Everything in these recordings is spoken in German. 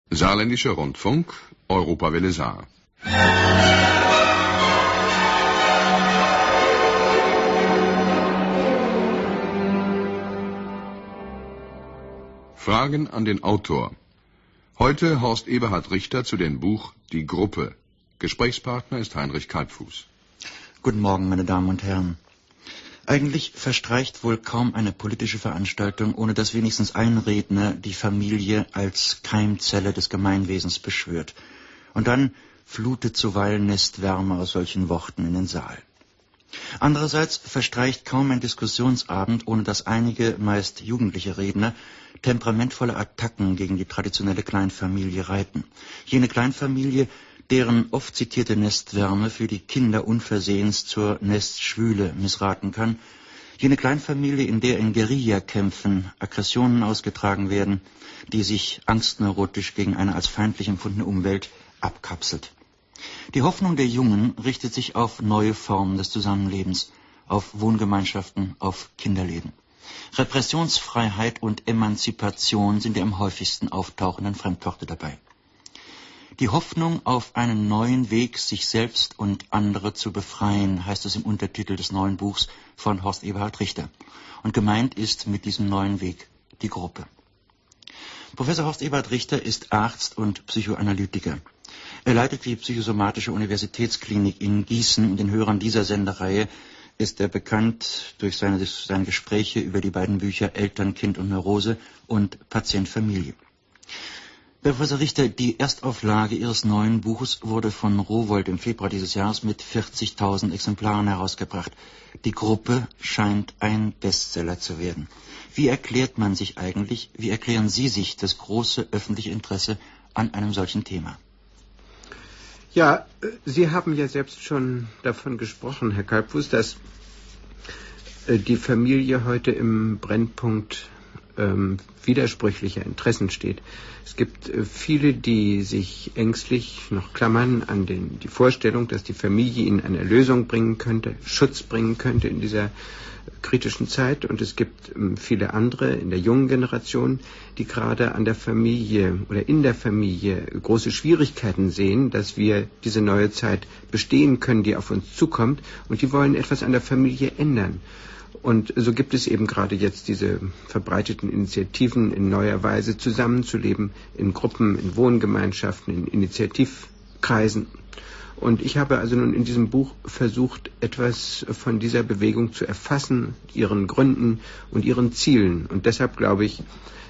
Saarländischer Rundfunk, Europawelle Saar. Fragen an den Autor. Heute Horst Eberhard Richter zu dem Buch Die Gruppe. Gesprächspartner ist Heinrich Kalbfuß. Guten Morgen, meine Damen und Herren. Eigentlich verstreicht wohl kaum eine politische Veranstaltung, ohne dass wenigstens ein Redner die Familie als Keimzelle des Gemeinwesens beschwört. Und dann flutet zuweilen Nestwärme aus solchen Worten in den Saal. Andererseits verstreicht kaum ein Diskussionsabend, ohne dass einige, meist jugendliche Redner, temperamentvolle Attacken gegen die traditionelle Kleinfamilie reiten. Jene Kleinfamilie, deren oft zitierte Nestwärme für die Kinder unversehens zur Nestschwüle missraten kann. Jene Kleinfamilie, in der in Guerillakämpfen Aggressionen ausgetragen werden, die sich angstneurotisch gegen eine als feindlich empfundene Umwelt abkapselt. Die Hoffnung der Jungen richtet sich auf neue Formen des Zusammenlebens, auf Wohngemeinschaften, auf Kinderläden. Repressionsfreiheit und Emanzipation sind die am häufigsten auftauchenden Fremdworte dabei. Die Hoffnung auf einen neuen Weg, sich selbst und andere zu befreien, heißt es im Untertitel des neuen Buchs von Horst Eberhard Richter. Und gemeint ist mit diesem neuen Weg die Gruppe. Professor Horst Eberhard Richter ist Arzt und Psychoanalytiker. Er leitet die Psychosomatische Universitätsklinik in Gießen und den Hörern dieser Sendereihe ist er bekannt durch seine Gespräche über die beiden Bücher Eltern, Kind und Neurose und Patient, Familie. Herr Professor Richter, die Erstauflage Ihres neuen Buches wurde von Rowohlt im Februar dieses Jahres mit 40.000 Exemplaren herausgebracht. Die Gruppe scheint ein Bestseller zu werden. Wie erklärt man sich eigentlich, wie erklären Sie sich das große öffentliche Interesse an einem solchen Thema? Ja, Sie haben ja selbst schon davon gesprochen, Herr Kalbfuß, dass die Familie heute im Brennpunkt widersprüchlicher Interessen steht. Es gibt viele, die sich ängstlich noch klammern an die Vorstellung, dass die Familie ihnen eine Lösung bringen könnte, Schutz bringen könnte in dieser kritischen Zeit. Und es gibt viele andere in der jungen Generation, die gerade an der Familie oder in der Familie große Schwierigkeiten sehen, dass wir diese neue Zeit bestehen können, die auf uns zukommt. Und die wollen etwas an der Familie ändern. Und so gibt es eben gerade jetzt diese verbreiteten Initiativen, in neuer Weise zusammenzuleben, in Gruppen, in Wohngemeinschaften, in Initiativkreisen. Und ich habe also nun in diesem Buch versucht, etwas von dieser Bewegung zu erfassen, ihren Gründen und ihren Zielen. Und deshalb, glaube ich,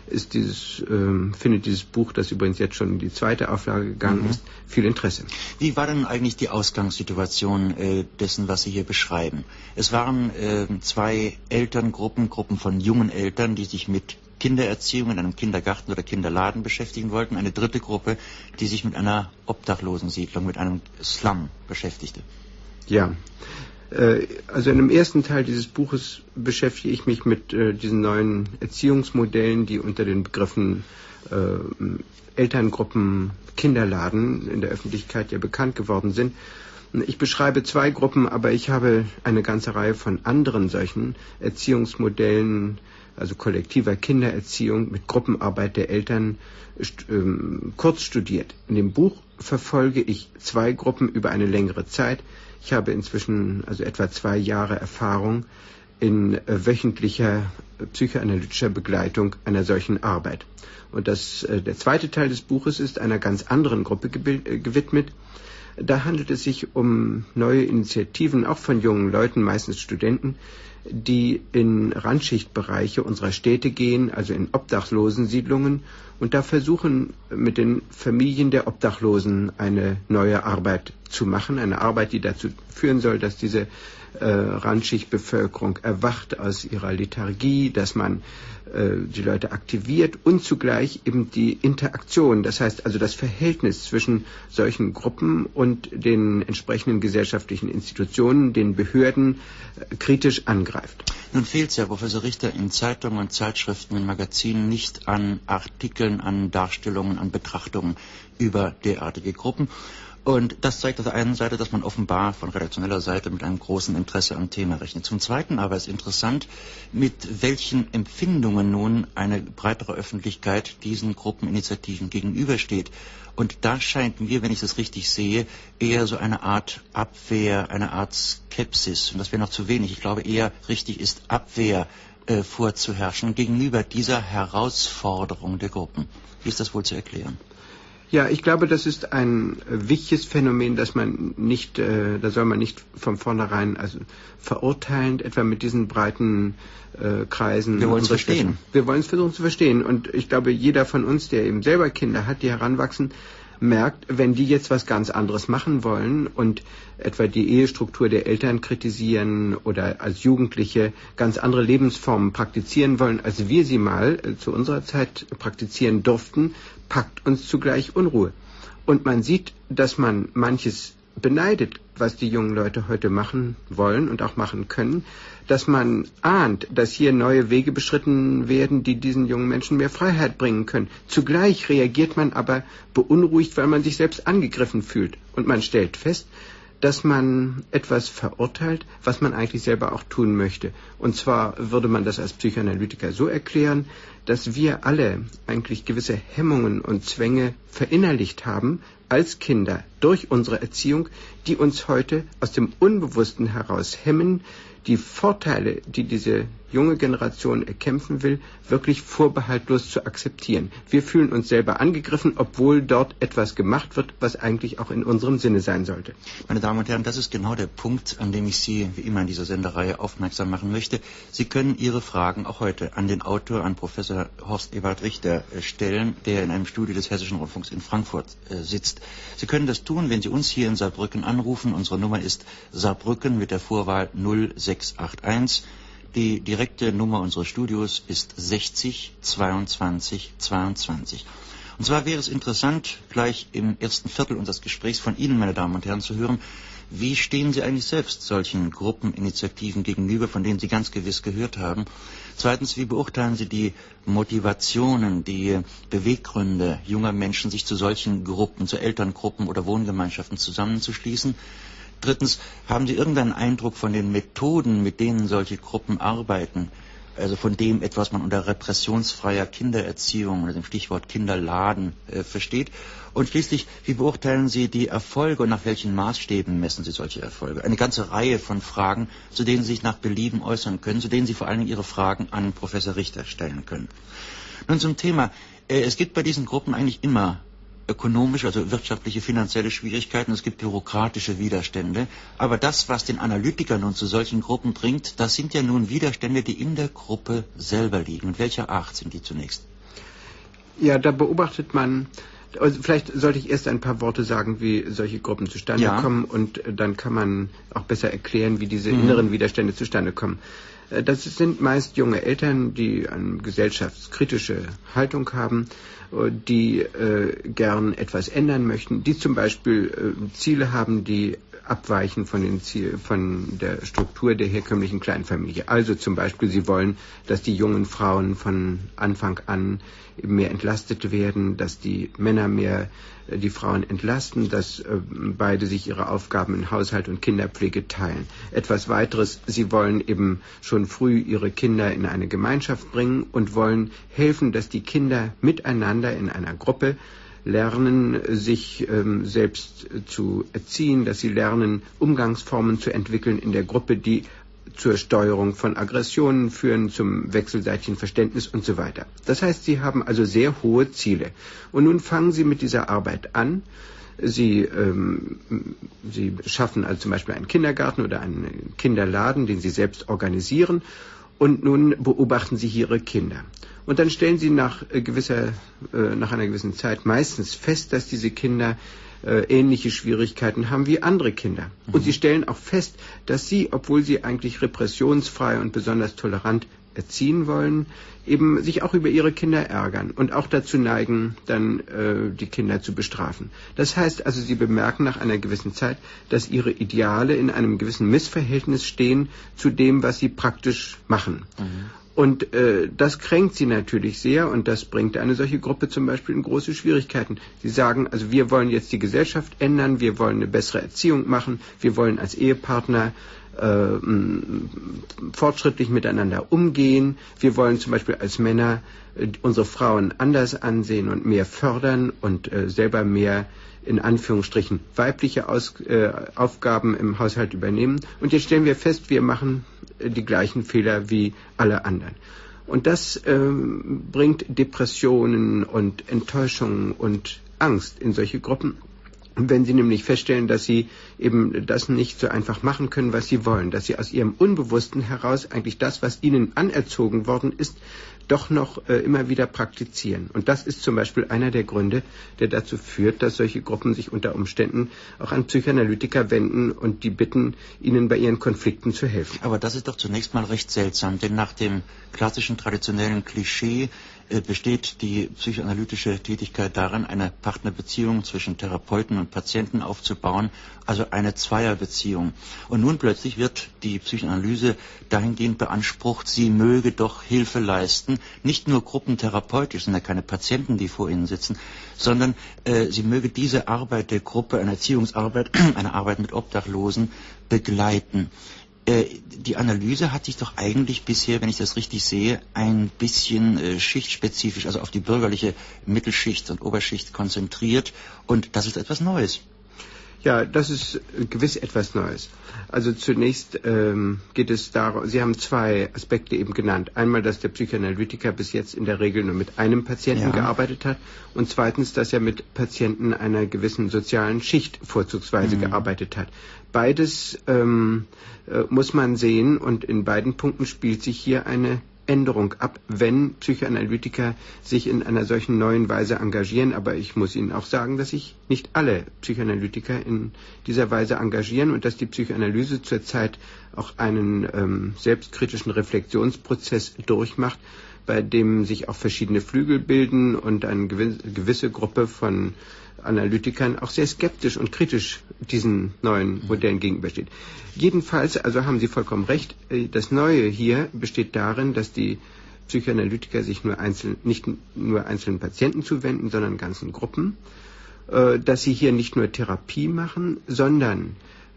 findet dieses Buch, das übrigens jetzt schon in die zweite Auflage gegangen ist, viel Interesse. Wie war denn eigentlich die Ausgangssituation dessen, was Sie hier beschreiben? Es waren zwei Elterngruppen, Gruppen von jungen Eltern, die sich mit Kindererziehung in einem Kindergarten oder Kinderladen beschäftigen wollten. Eine dritte Gruppe, die sich mit einer Obdachlosensiedlung, mit einem Slum beschäftigte. Ja. Also in dem ersten Teil dieses Buches beschäftige ich mich mit diesen neuen Erziehungsmodellen, die unter den Begriffen Elterngruppen, Kinderladen in der Öffentlichkeit ja bekannt geworden sind. Ich beschreibe zwei Gruppen, aber ich habe eine ganze Reihe von anderen solchen Erziehungsmodellen, also kollektiver Kindererziehung mit Gruppenarbeit der Eltern, kurz studiert. In dem Buch verfolge ich zwei Gruppen über eine längere Zeit. Ich habe inzwischen also etwa 2 Jahre Erfahrung in wöchentlicher psychoanalytischer Begleitung einer solchen Arbeit. Und der zweite Teil des Buches ist einer ganz anderen Gruppe gewidmet. Da handelt es sich um neue Initiativen, auch von jungen Leuten, meistens Studenten, die in Randschichtbereiche unserer Städte gehen, also in Obdachlosensiedlungen, und da versuchen mit den Familien der Obdachlosen eine neue Arbeit zu machen, eine Arbeit, die dazu führen soll, dass diese Randschichtbevölkerung erwacht aus ihrer Lethargie, dass man die Leute aktiviert und zugleich eben die Interaktion, das heißt also das Verhältnis zwischen solchen Gruppen und den entsprechenden gesellschaftlichen Institutionen, den Behörden, kritisch angreift. Nun fehlt es ja, Professor Richter, in Zeitungen und Zeitschriften, in Magazinen nicht an Artikeln, an Darstellungen, an Betrachtungen über derartige Gruppen. Und das zeigt auf der einen Seite, dass man offenbar von redaktioneller Seite mit einem großen Interesse am Thema rechnet. Zum Zweiten aber ist interessant, mit welchen Empfindungen nun eine breitere Öffentlichkeit diesen Gruppeninitiativen gegenübersteht. Und da scheint mir, wenn ich das richtig sehe, eher so eine Art Abwehr, eine Art Skepsis. Und das wäre noch zu wenig. Ich glaube, eher richtig ist Abwehr vorzuherrschen gegenüber dieser Herausforderung der Gruppen. Wie ist das wohl zu erklären? Ja, ich glaube, das ist ein wichtiges Phänomen, dass man nicht, da soll man nicht von vornherein verurteilend etwa mit diesen breiten Kreisen. Wir wollen es verstehen. Wir wollen es versuchen zu verstehen. Und ich glaube, jeder von uns, der eben selber Kinder hat, die heranwachsen, merkt, wenn die jetzt was ganz anderes machen wollen und etwa die Ehestruktur der Eltern kritisieren oder als Jugendliche ganz andere Lebensformen praktizieren wollen, als wir sie mal zu unserer Zeit praktizieren durften, packt uns zugleich Unruhe. Und man sieht, dass man manches beneidet, was die jungen Leute heute machen wollen und auch machen können, dass man ahnt, dass hier neue Wege beschritten werden, die diesen jungen Menschen mehr Freiheit bringen können. Zugleich reagiert man aber beunruhigt, weil man sich selbst angegriffen fühlt. Und man stellt fest, dass man etwas verurteilt, was man eigentlich selber auch tun möchte. Und zwar würde man das als Psychoanalytiker so erklären, dass wir alle eigentlich gewisse Hemmungen und Zwänge verinnerlicht haben als Kinder durch unsere Erziehung, die uns heute aus dem Unbewussten heraus hemmen, die Vorteile, die diese junge Generation erkämpfen will, wirklich vorbehaltlos zu akzeptieren. Wir fühlen uns selber angegriffen, obwohl dort etwas gemacht wird, was eigentlich auch in unserem Sinne sein sollte. Meine Damen und Herren, das ist genau der Punkt, an dem ich Sie, wie immer in dieser Sendereihe, aufmerksam machen möchte. Sie können Ihre Fragen auch heute an den Autor, an Professor Horst Eberhard Richter stellen, der in einem Studio des Hessischen Rundfunks in Frankfurt sitzt. Sie können das tun, wenn Sie uns hier in Saarbrücken anrufen. Unsere Nummer ist Saarbrücken mit der Vorwahl 0681. Die direkte Nummer unseres Studios ist 60 22 22. Und zwar wäre es interessant, gleich im ersten Viertel unseres Gesprächs von Ihnen, meine Damen und Herren, zu hören, wie stehen Sie eigentlich selbst solchen Gruppeninitiativen gegenüber, von denen Sie ganz gewiss gehört haben? Zweitens, wie beurteilen Sie die Motivationen, die Beweggründe junger Menschen, sich zu solchen Gruppen, zu Elterngruppen oder Wohngemeinschaften zusammenzuschließen? Drittens, haben Sie irgendeinen Eindruck von den Methoden, mit denen solche Gruppen arbeiten? Also von dem etwas man unter repressionsfreier Kindererziehung oder dem Stichwort Kinderladen versteht. Und schließlich, wie beurteilen Sie die Erfolge und nach welchen Maßstäben messen Sie solche Erfolge? Eine ganze Reihe von Fragen, zu denen Sie sich nach Belieben äußern können, zu denen Sie vor allen Dingen Ihre Fragen an Professor Richter stellen können. Nun zum Thema. Es gibt bei diesen Gruppen eigentlich immer ökonomische, also wirtschaftliche, finanzielle Schwierigkeiten, es gibt bürokratische Widerstände. Aber das, was den Analytiker nun zu solchen Gruppen bringt, das sind ja nun Widerstände, die in der Gruppe selber liegen. Und welcher Art sind die zunächst? Ja, da beobachtet man, also vielleicht sollte ich erst ein paar Worte sagen, wie solche Gruppen zustande kommen, und dann kann man auch besser erklären, wie diese inneren Widerstände zustande kommen. Das sind meist junge Eltern, die eine gesellschaftskritische Haltung haben, die gern etwas ändern möchten, die zum Beispiel Ziele haben, die abweichen von der Struktur der herkömmlichen Kleinfamilie. Also zum Beispiel, sie wollen, dass die jungen Frauen von Anfang an mehr entlastet werden, dass die Männer mehr die Frauen entlasten, dass beide sich ihre Aufgaben in Haushalt und Kinderpflege teilen. Etwas weiteres, sie wollen eben schon früh ihre Kinder in eine Gemeinschaft bringen und wollen helfen, dass die Kinder miteinander in einer Gruppe lernen, sich selbst zu erziehen, dass sie lernen, Umgangsformen zu entwickeln in der Gruppe, die zur Steuerung von Aggressionen führen, zum wechselseitigen Verständnis und so weiter. Das heißt, sie haben also sehr hohe Ziele. Und nun fangen sie mit dieser Arbeit an. Sie schaffen also zum Beispiel einen Kindergarten oder einen Kinderladen, den sie selbst organisieren. Und nun beobachten sie ihre Kinder. Und dann stellen sie nach einer gewissen Zeit meistens fest, dass diese Kinder ähnliche Schwierigkeiten haben wie andere Kinder. Und sie stellen auch fest, dass sie, obwohl sie eigentlich repressionsfrei und besonders tolerant erziehen wollen, eben sich auch über ihre Kinder ärgern und auch dazu neigen, dann die Kinder zu bestrafen. Das heißt also, sie bemerken nach einer gewissen Zeit, dass ihre Ideale in einem gewissen Missverhältnis stehen zu dem, was sie praktisch machen. Und das kränkt sie natürlich sehr und das bringt eine solche Gruppe zum Beispiel in große Schwierigkeiten. Sie sagen, also wir wollen jetzt die Gesellschaft ändern, wir wollen eine bessere Erziehung machen, wir wollen als Ehepartner fortschrittlich miteinander umgehen, wir wollen zum Beispiel als Männer unsere Frauen anders ansehen und mehr fördern und selber mehr in Anführungsstrichen weibliche Aufgaben im Haushalt übernehmen. Und jetzt stellen wir fest, wir machen die gleichen Fehler wie alle anderen. Und das bringt Depressionen und Enttäuschungen und Angst in solche Gruppen. Wenn sie nämlich feststellen, dass sie eben das nicht so einfach machen können, was sie wollen, dass sie aus ihrem Unbewussten heraus eigentlich das, was ihnen anerzogen worden ist, doch noch immer wieder praktizieren. Und das ist zum Beispiel einer der Gründe, der dazu führt, dass solche Gruppen sich unter Umständen auch an Psychoanalytiker wenden und die bitten, ihnen bei ihren Konflikten zu helfen. Aber das ist doch zunächst mal recht seltsam, denn nach dem klassischen, traditionellen Klischee besteht die psychoanalytische Tätigkeit darin, eine Partnerbeziehung zwischen Therapeuten und Patienten aufzubauen, also eine Zweierbeziehung. Und nun plötzlich wird die Psychoanalyse dahingehend beansprucht, sie möge doch Hilfe leisten, nicht nur gruppentherapeutisch, sind ja keine Patienten, die vor ihnen sitzen, sondern sie möge diese Arbeit der Gruppe, eine Erziehungsarbeit, eine Arbeit mit Obdachlosen begleiten. Die Analyse hat sich doch eigentlich bisher, wenn ich das richtig sehe, ein bisschen schichtspezifisch, also auf die bürgerliche Mittelschicht und Oberschicht konzentriert. Und das ist etwas Neues. Ja, das ist gewiss etwas Neues. Also zunächst geht es darum, Sie haben zwei Aspekte eben genannt. Einmal, dass der Psychoanalytiker bis jetzt in der Regel nur mit einem Patienten gearbeitet hat und zweitens, dass er mit Patienten einer gewissen sozialen Schicht vorzugsweise gearbeitet hat. Beides muss man sehen und in beiden Punkten spielt sich hier eine Änderung ab, wenn Psychoanalytiker sich in einer solchen neuen Weise engagieren. Aber ich muss Ihnen auch sagen, dass sich nicht alle Psychoanalytiker in dieser Weise engagieren und dass die Psychoanalyse zurzeit auch einen selbstkritischen Reflexionsprozess durchmacht, bei dem sich auch verschiedene Flügel bilden und eine gewisse Gruppe von Analytikern auch sehr skeptisch und kritisch diesen neuen Modellen gegenübersteht. Jedenfalls, also haben Sie vollkommen recht, das Neue hier besteht darin, dass die Psychoanalytiker sich nicht nur einzelnen Patienten zuwenden, sondern ganzen Gruppen, dass sie hier nicht nur Therapie machen, sondern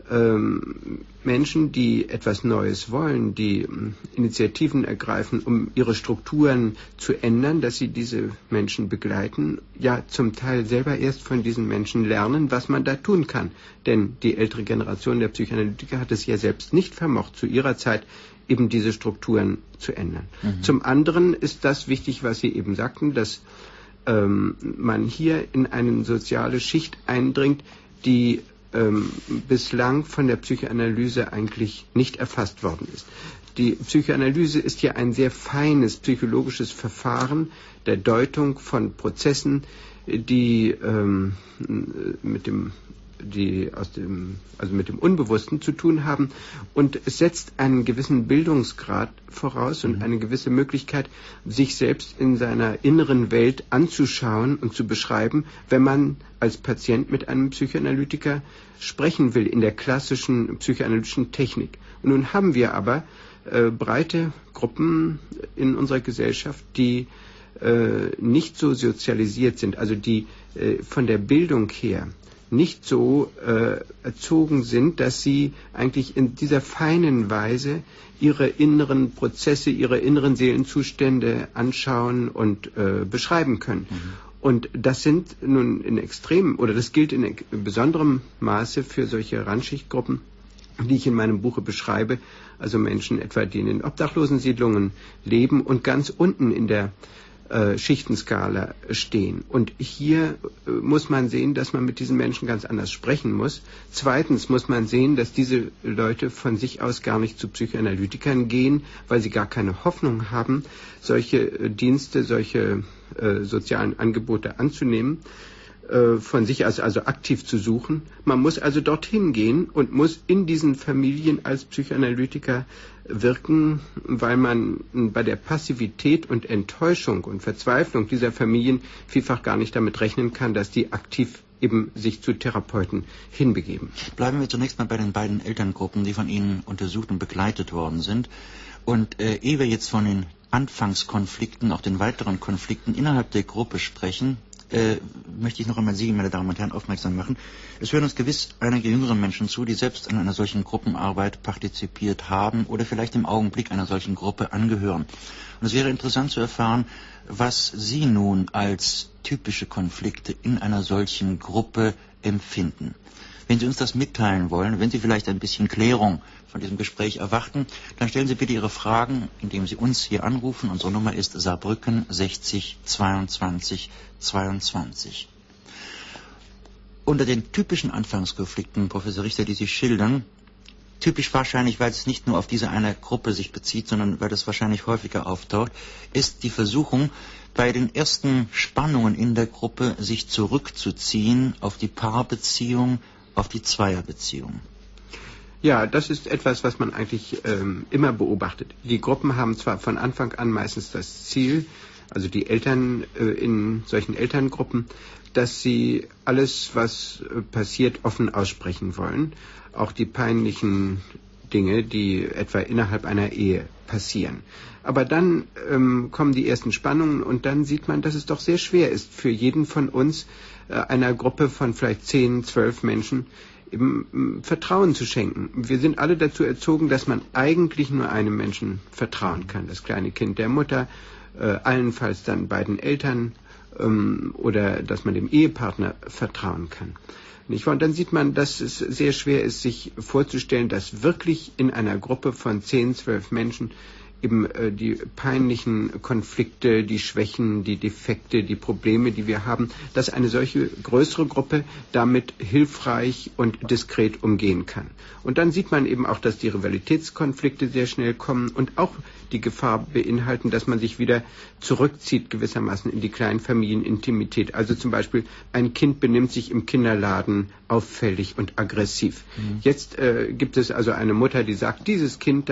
Menschen, die etwas Neues wollen, die Initiativen ergreifen, um ihre Strukturen zu ändern, dass sie diese Menschen begleiten, ja zum Teil selber erst von diesen Menschen lernen, was man da tun kann. Denn die ältere Generation der Psychoanalytiker hat es ja selbst nicht vermocht, zu ihrer Zeit eben diese Strukturen zu ändern. Zum anderen ist das wichtig, was Sie eben sagten, dass man hier in eine soziale Schicht eindringt, die bislang von der Psychoanalyse eigentlich nicht erfasst worden ist. Die Psychoanalyse ist hier ein sehr feines psychologisches Verfahren der Deutung von Prozessen, die mit dem Unbewussten zu tun haben, und es setzt einen gewissen Bildungsgrad voraus und eine gewisse Möglichkeit, sich selbst in seiner inneren Welt anzuschauen und zu beschreiben, wenn man als Patient mit einem Psychoanalytiker sprechen will, in der klassischen psychoanalytischen Technik. Und nun haben wir aber breite Gruppen in unserer Gesellschaft, die nicht so sozialisiert sind, also die von der Bildung her nicht so erzogen sind, dass sie eigentlich in dieser feinen Weise ihre inneren Prozesse, ihre inneren Seelenzustände anschauen und beschreiben können. Und das sind nun das gilt in besonderem Maße für solche Randschichtgruppen, die ich in meinem Buche beschreibe, also Menschen etwa, die in den Obdachlosensiedlungen leben und ganz unten in der Schichtenskala stehen. Und hier muss man sehen, dass man mit diesen Menschen ganz anders sprechen muss. Zweitens muss man sehen, dass diese Leute von sich aus gar nicht zu Psychoanalytikern gehen, weil sie gar keine Hoffnung haben, solche Dienste, solche sozialen Angebote anzunehmen, von sich aus also aktiv zu suchen. Man muss also dorthin gehen und muss in diesen Familien als Psychoanalytiker wirken, weil man bei der Passivität und Enttäuschung und Verzweiflung dieser Familien vielfach gar nicht damit rechnen kann, dass die aktiv eben sich zu Therapeuten hinbegeben. Bleiben wir zunächst mal bei den beiden Elterngruppen, die von Ihnen untersucht und begleitet worden sind. Und ehe wir jetzt von den Anfangskonflikten, auch den weiteren Konflikten innerhalb der Gruppe sprechen, möchte ich noch einmal Sie, meine Damen und Herren, aufmerksam machen. Es hören uns gewiss einige jüngere Menschen zu, die selbst an einer solchen Gruppenarbeit partizipiert haben oder vielleicht im Augenblick einer solchen Gruppe angehören. Und es wäre interessant zu erfahren, was Sie nun als typische Konflikte in einer solchen Gruppe empfinden. Wenn Sie uns das mitteilen wollen, wenn Sie vielleicht ein bisschen Klärung von diesem Gespräch erwarten, dann stellen Sie bitte Ihre Fragen, indem Sie uns hier anrufen. Unsere Nummer ist Saarbrücken 60 22 22. Unter den typischen Anfangskonflikten, Professor Richter, die Sie schildern, typisch wahrscheinlich, weil es nicht nur auf diese eine Gruppe sich bezieht, sondern weil das wahrscheinlich häufiger auftaucht, ist die Versuchung, bei den ersten Spannungen in der Gruppe sich zurückzuziehen auf die Paarbeziehung, auf die Zweierbeziehung. Ja, das ist etwas, was man eigentlich immer beobachtet. Die Gruppen haben zwar von Anfang an meistens das Ziel, also die Eltern in solchen Elterngruppen, dass sie alles, was passiert, offen aussprechen wollen. Auch die peinlichen Dinge, die etwa innerhalb einer Ehe passieren. Aber dann kommen die ersten Spannungen und dann sieht man, dass es doch sehr schwer ist für jeden von uns, einer Gruppe von vielleicht 10, 12 Menschen, eben Vertrauen zu schenken. Wir sind alle dazu erzogen, dass man eigentlich nur einem Menschen vertrauen kann. Das kleine Kind der Mutter, allenfalls dann beiden Eltern oder dass man dem Ehepartner vertrauen kann. Und dann sieht man, dass es sehr schwer ist, sich vorzustellen, dass wirklich in einer Gruppe von 10, 12 Menschen eben die peinlichen Konflikte, die Schwächen, die Defekte, die Probleme, die wir haben, dass eine solche größere Gruppe damit hilfreich und diskret umgehen kann. Und dann sieht man eben auch, dass die Rivalitätskonflikte sehr schnell kommen und auch die Gefahr beinhalten, dass man sich wieder zurückzieht gewissermaßen in die Kleinfamilienintimität. Also zum Beispiel ein Kind benimmt sich im Kinderladen auffällig und aggressiv. Jetzt gibt es also eine Mutter, die sagt, dieses Kind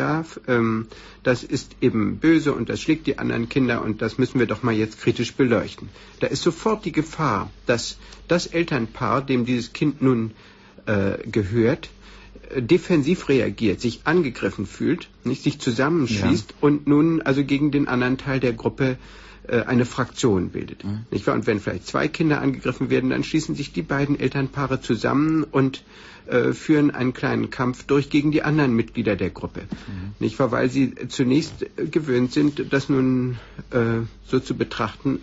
das ist eben böse und das schlägt die anderen Kinder und das müssen wir doch mal jetzt kritisch beleuchten. Da ist sofort die Gefahr, dass das Elternpaar, dem dieses Kind nun gehört, defensiv reagiert, sich angegriffen fühlt, nicht sich zusammenschließt und nun also gegen den anderen Teil der Gruppe eine Fraktion bildet. Nicht wahr? Und wenn vielleicht 2 Kinder angegriffen werden, dann schließen sich die beiden Elternpaare zusammen und führen einen kleinen Kampf durch gegen die anderen Mitglieder der Gruppe. Nicht wahr? Weil sie zunächst gewöhnt sind, das nun so zu betrachten,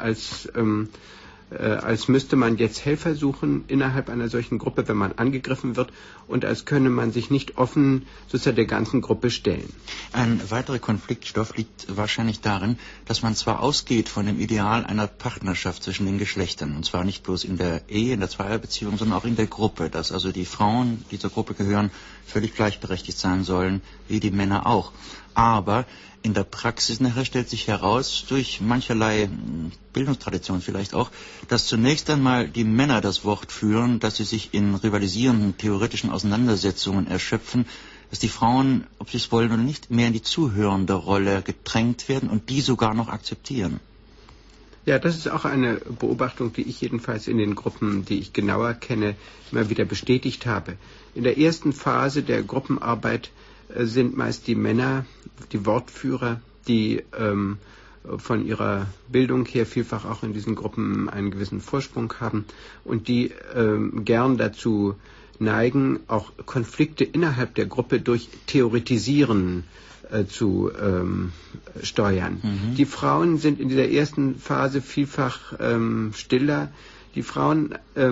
als müsste man jetzt Helfer suchen innerhalb einer solchen Gruppe, wenn man angegriffen wird, und als könne man sich nicht offen sozusagen der ganzen Gruppe stellen. Ein weiterer Konfliktstoff liegt wahrscheinlich darin, dass man zwar ausgeht von dem Ideal einer Partnerschaft zwischen den Geschlechtern, und zwar nicht bloß in der Ehe, in der Zweierbeziehung, sondern auch in der Gruppe, dass also die Frauen, die zur Gruppe gehören, völlig gleichberechtigt sein sollen, wie die Männer auch. Aber in der Praxis nachher stellt sich heraus, durch mancherlei Bildungstradition vielleicht auch, dass zunächst einmal die Männer das Wort führen, dass sie sich in rivalisierenden theoretischen Auseinandersetzungen erschöpfen, dass die Frauen, ob sie es wollen oder nicht, mehr in die zuhörende Rolle gedrängt werden und die sogar noch akzeptieren. Ja, das ist auch eine Beobachtung, die ich jedenfalls in den Gruppen, die ich genauer kenne, immer wieder bestätigt habe. In der ersten Phase der Gruppenarbeit sind meist die Männer, die Wortführer, die von ihrer Bildung her vielfach auch in diesen Gruppen einen gewissen Vorsprung haben und die gern dazu neigen, auch Konflikte innerhalb der Gruppe durch Theoretisieren zu steuern. Die Frauen sind in dieser ersten Phase vielfach stiller. Die Frauen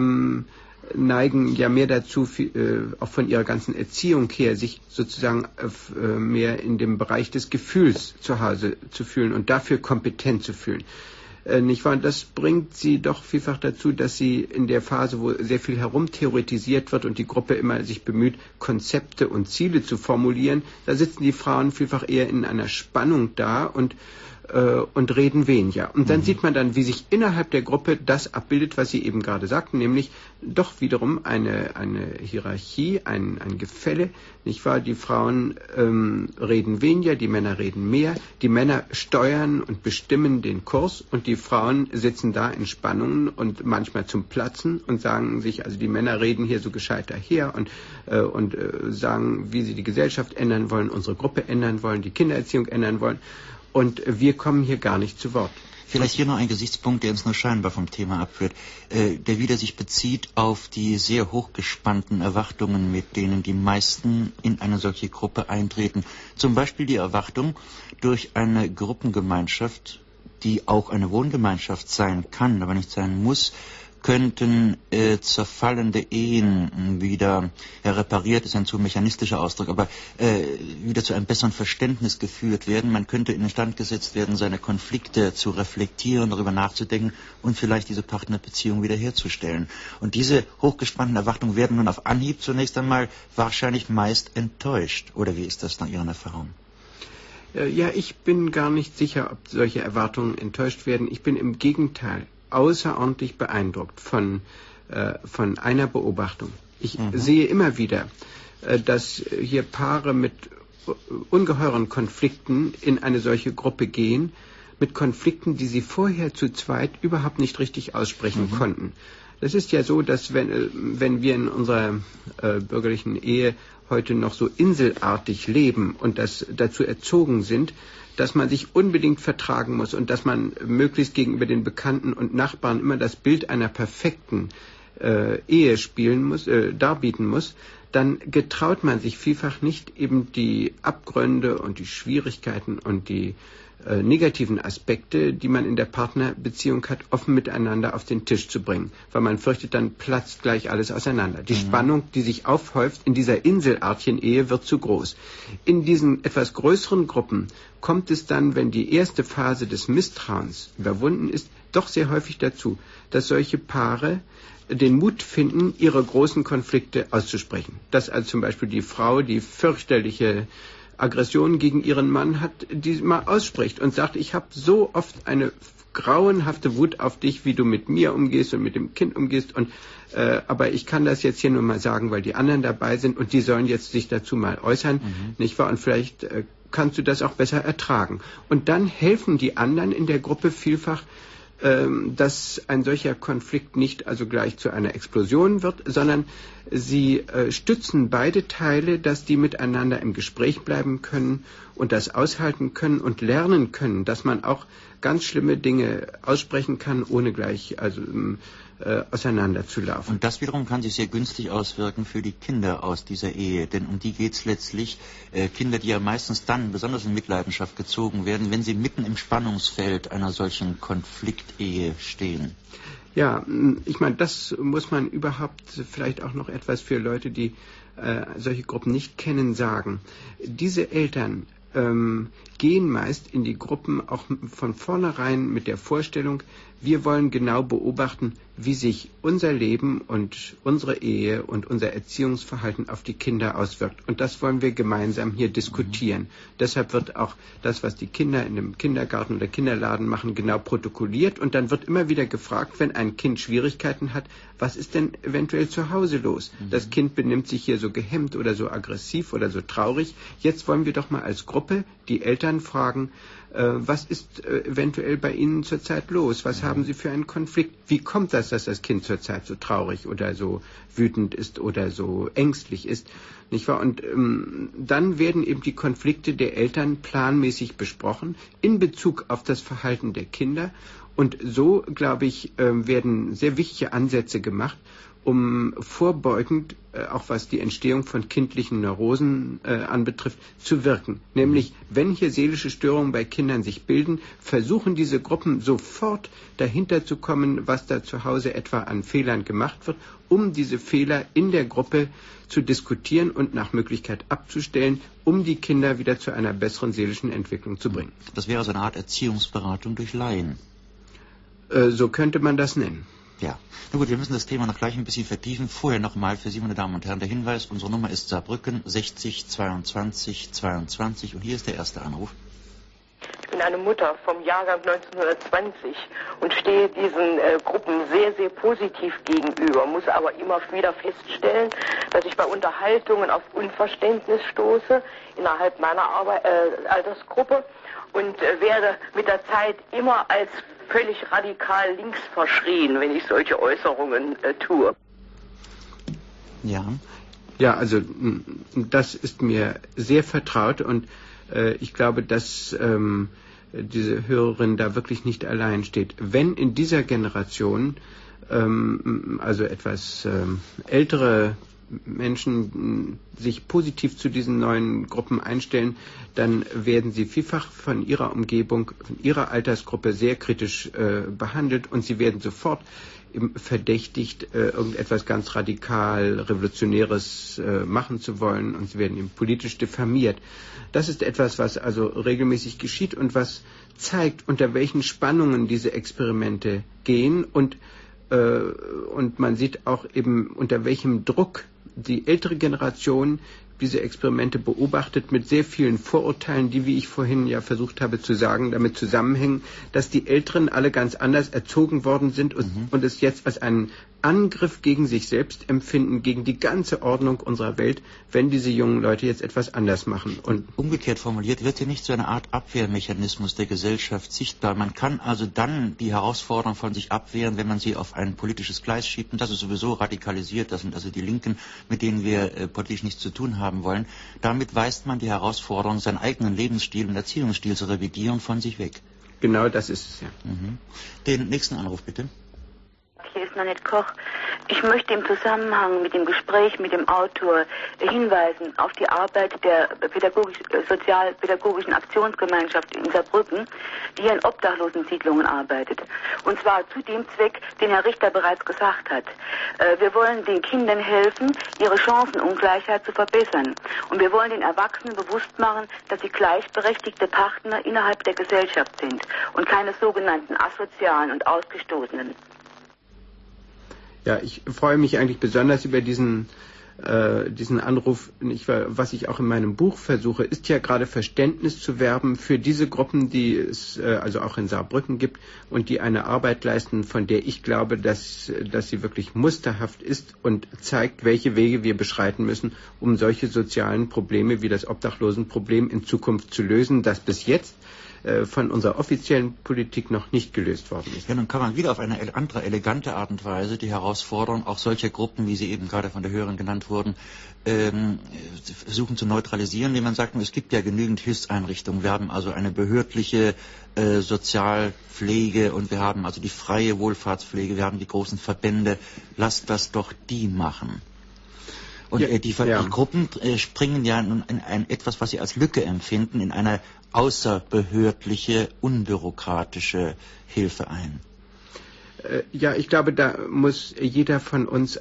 neigen ja mehr dazu, auch von ihrer ganzen Erziehung her, sich sozusagen mehr in dem Bereich des Gefühls zu Hause zu fühlen und dafür kompetent zu fühlen. Nicht wahr? Das bringt sie doch vielfach dazu, dass sie in der Phase, wo sehr viel herumtheoretisiert wird und die Gruppe immer sich bemüht, Konzepte und Ziele zu formulieren, da sitzen die Frauen vielfach eher in einer Spannung da und reden weniger. Und dann sieht man dann, wie sich innerhalb der Gruppe das abbildet, was Sie eben gerade sagten, nämlich doch wiederum eine Hierarchie, ein Gefälle, nicht wahr? Die Frauen reden weniger, die Männer reden mehr, die Männer steuern und bestimmen den Kurs und die Frauen sitzen da in Spannungen und manchmal zum Platzen und sagen sich, also die Männer reden hier so gescheit daher und sagen, wie sie die Gesellschaft ändern wollen, unsere Gruppe ändern wollen, die Kindererziehung ändern wollen. und wir kommen hier gar nicht zu Wort. Vielleicht hier noch ein Gesichtspunkt, der uns nur scheinbar vom Thema abführt, der wieder sich bezieht auf die sehr hochgespannten Erwartungen, mit denen die meisten in eine solche Gruppe eintreten. Zum Beispiel die Erwartung, durch eine Gruppengemeinschaft, die auch eine Wohngemeinschaft sein kann, aber nicht sein muss, könnten zerfallende Ehen wieder, repariert ist ein zu mechanistischer Ausdruck, aber wieder zu einem besseren Verständnis geführt werden. Man könnte in den Stand gesetzt werden, seine Konflikte zu reflektieren, darüber nachzudenken und vielleicht diese Partnerbeziehung wiederherzustellen. Und diese hochgespannten Erwartungen werden nun auf Anhieb zunächst einmal wahrscheinlich meist enttäuscht. Oder wie ist das nach Ihren Erfahrungen? Ja, ich bin gar nicht sicher, ob solche Erwartungen enttäuscht werden. Ich bin im Gegenteil außerordentlich beeindruckt von einer Beobachtung. Ich sehe immer wieder, dass hier Paare mit ungeheuren Konflikten in eine solche Gruppe gehen, mit Konflikten, die sie vorher zu zweit überhaupt nicht richtig aussprechen konnten. Das ist ja so, dass wenn wir in unserer bürgerlichen Ehe heute noch so inselartig leben und dazu erzogen sind, dass man sich unbedingt vertragen muss und dass man möglichst gegenüber den Bekannten und Nachbarn immer das Bild einer perfekten Ehe darbieten muss, dann getraut man sich vielfach nicht, eben die Abgründe und die Schwierigkeiten und die negativen Aspekte, die man in der Partnerbeziehung hat, offen miteinander auf den Tisch zu bringen, weil man fürchtet, dann platzt gleich alles auseinander. Die Spannung, die sich aufhäuft in dieser inselartigen Ehe, wird zu groß. In diesen etwas größeren Gruppen kommt es dann, wenn die erste Phase des Misstrauens überwunden ist, doch sehr häufig dazu, dass solche Paare den Mut finden, ihre großen Konflikte auszusprechen. Dass also zum Beispiel die Frau die fürchterliche Aggression gegen ihren Mann hat, die mal ausspricht und sagt, ich habe so oft eine grauenhafte Wut auf dich, wie du mit mir umgehst und mit dem Kind umgehst, und aber ich kann das jetzt hier nur mal sagen, weil die anderen dabei sind und die sollen jetzt sich dazu mal äußern, nicht wahr? Und vielleicht kannst du das auch besser ertragen. Und dann helfen die anderen in der Gruppe vielfach, dass ein solcher Konflikt nicht also gleich zu einer Explosion wird, sondern sie stützen beide Teile, dass die miteinander im Gespräch bleiben können und das aushalten können und lernen können, dass man auch ganz schlimme Dinge aussprechen kann, ohne gleich auseinanderzulaufen. Und das wiederum kann sich sehr günstig auswirken für die Kinder aus dieser Ehe, denn um die geht es letztlich. Kinder, die ja meistens dann besonders in Mitleidenschaft gezogen werden, wenn sie mitten im Spannungsfeld einer solchen Konfliktehe stehen. Ja, ich meine, das muss man überhaupt vielleicht auch noch etwas für Leute, die solche Gruppen nicht kennen, sagen. Diese Eltern gehen meist in die Gruppen auch von vornherein mit der Vorstellung, wir wollen genau beobachten, wie sich unser Leben und unsere Ehe und unser Erziehungsverhalten auf die Kinder auswirkt. Und das wollen wir gemeinsam hier diskutieren. Deshalb wird auch das, was die Kinder in dem Kindergarten oder Kinderladen machen, genau protokolliert. Und dann wird immer wieder gefragt, wenn ein Kind Schwierigkeiten hat, was ist denn eventuell zu Hause los? Das Kind benimmt sich hier so gehemmt oder so aggressiv oder so traurig. Jetzt wollen wir doch mal als Gruppe die Eltern fragen, was ist eventuell bei Ihnen zurzeit los? Was haben Sie für einen Konflikt? Wie kommt das, dass das Kind zurzeit so traurig oder so wütend ist oder so ängstlich ist? Nicht wahr? Und dann werden eben die Konflikte der Eltern planmäßig besprochen in Bezug auf das Verhalten der Kinder. Und so, glaube ich, werden sehr wichtige Ansätze gemacht, um vorbeugend, auch was die Entstehung von kindlichen Neurosen anbetrifft, zu wirken. Nämlich, wenn hier seelische Störungen bei Kindern sich bilden, versuchen diese Gruppen sofort dahinter zu kommen, was da zu Hause etwa an Fehlern gemacht wird, um diese Fehler in der Gruppe zu diskutieren und nach Möglichkeit abzustellen, um die Kinder wieder zu einer besseren seelischen Entwicklung zu bringen. Das wäre so eine Art Erziehungsberatung durch Laien. So könnte man das nennen. Ja, na gut, wir müssen das Thema noch gleich ein bisschen vertiefen. Vorher nochmal für Sie, meine Damen und Herren, der Hinweis, unsere Nummer ist Saarbrücken 60 22 22 und hier ist der erste Anruf. Ich bin eine Mutter vom Jahrgang 1920 und stehe diesen Gruppen sehr, sehr positiv gegenüber, muss aber immer wieder feststellen, dass ich bei Unterhaltungen auf Unverständnis stoße innerhalb meiner Altersgruppe und werde mit der Zeit immer als völlig radikal links verschrien, wenn ich solche Äußerungen tue. Ja. Ja, also das ist mir sehr vertraut und ich glaube, das diese Hörerin da wirklich nicht allein steht. Wenn in dieser Generation also etwas ältere Menschen sich positiv zu diesen neuen Gruppen einstellen, dann werden sie vielfach von ihrer Umgebung, von ihrer Altersgruppe sehr kritisch behandelt und sie werden sofort verdächtigt, irgendetwas ganz radikal Revolutionäres machen zu wollen und sie werden eben politisch diffamiert. Das ist etwas, was also regelmäßig geschieht und was zeigt, unter welchen Spannungen diese Experimente gehen und man sieht auch eben, unter welchem Druck die ältere Generation diese Experimente beobachtet, mit sehr vielen Vorurteilen, die, wie ich vorhin ja versucht habe zu sagen, damit zusammenhängen, dass die Älteren alle ganz anders erzogen worden sind und es jetzt als einen Angriff gegen sich selbst empfinden, gegen die ganze Ordnung unserer Welt, wenn diese jungen Leute jetzt etwas anders machen. Und umgekehrt formuliert, wird hier nicht so eine Art Abwehrmechanismus der Gesellschaft sichtbar. Man kann also dann die Herausforderung von sich abwehren, wenn man sie auf ein politisches Gleis schiebt. Und das ist sowieso radikalisiert. Das sind also die Linken, mit denen wir politisch nichts zu tun haben wollen. Damit weist man die Herausforderung, seinen eigenen Lebensstil und Erziehungsstil zu revidieren, von sich weg. Genau das ist es, ja. Den nächsten Anruf, bitte. Hier ist Nanette Koch. Ich möchte im Zusammenhang mit dem Gespräch mit dem Autor hinweisen auf die Arbeit der sozialpädagogischen Aktionsgemeinschaft in Saarbrücken, die in Obdachlosensiedlungen arbeitet. Und zwar zu dem Zweck, den Herr Richter bereits gesagt hat. Wir wollen den Kindern helfen, ihre Chancenungleichheit zu verbessern. Und wir wollen den Erwachsenen bewusst machen, dass sie gleichberechtigte Partner innerhalb der Gesellschaft sind und keine sogenannten Asozialen und Ausgestoßenen. Ja, ich freue mich eigentlich besonders über diesen Anruf. Was ich auch in meinem Buch versuche, ist ja gerade Verständnis zu werben für diese Gruppen, die es also auch in Saarbrücken gibt und die eine Arbeit leisten, von der ich glaube, dass sie wirklich musterhaft ist und zeigt, welche Wege wir beschreiten müssen, um solche sozialen Probleme wie das Obdachlosenproblem in Zukunft zu lösen, das bis jetzt von unserer offiziellen Politik noch nicht gelöst worden ist. Ja, nun kann man wieder auf eine andere, elegante Art und Weise die Herausforderung auch solcher Gruppen, wie sie eben gerade von der Hörerin genannt wurden, versuchen zu neutralisieren, indem man sagt, es gibt ja genügend Hilfseinrichtungen. Wir haben also eine behördliche Sozialpflege und wir haben also die freie Wohlfahrtspflege, wir haben die großen Verbände. Lasst das doch die machen. Und die Gruppen springen ja nun in etwas, was sie als Lücke empfinden, in eine außerbehördliche, unbürokratische Hilfe ein. Ja, ich glaube, da muss jeder von uns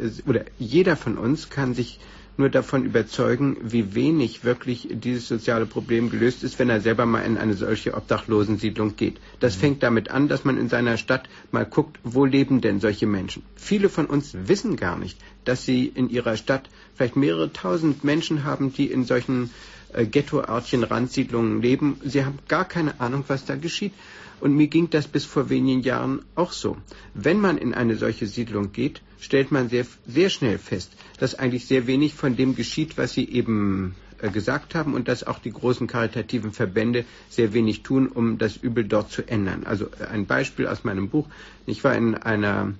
kann sich nur davon überzeugen, wie wenig wirklich dieses soziale Problem gelöst ist, wenn er selber mal in eine solche Obdachlosensiedlung geht. Das fängt damit an, dass man in seiner Stadt mal guckt, wo leben denn solche Menschen. Viele von uns wissen gar nicht, dass sie in ihrer Stadt vielleicht mehrere tausend Menschen haben, die in solchen ghettoartigen Randsiedlungen leben. Sie haben gar keine Ahnung, was da geschieht. Und mir ging das bis vor wenigen Jahren auch so. Wenn man in eine solche Siedlung geht, stellt man sehr, sehr schnell fest, dass eigentlich sehr wenig von dem geschieht, was Sie eben gesagt haben und dass auch die großen karitativen Verbände sehr wenig tun, um das Übel dort zu ändern. Also ein Beispiel aus meinem Buch. Ich war in einer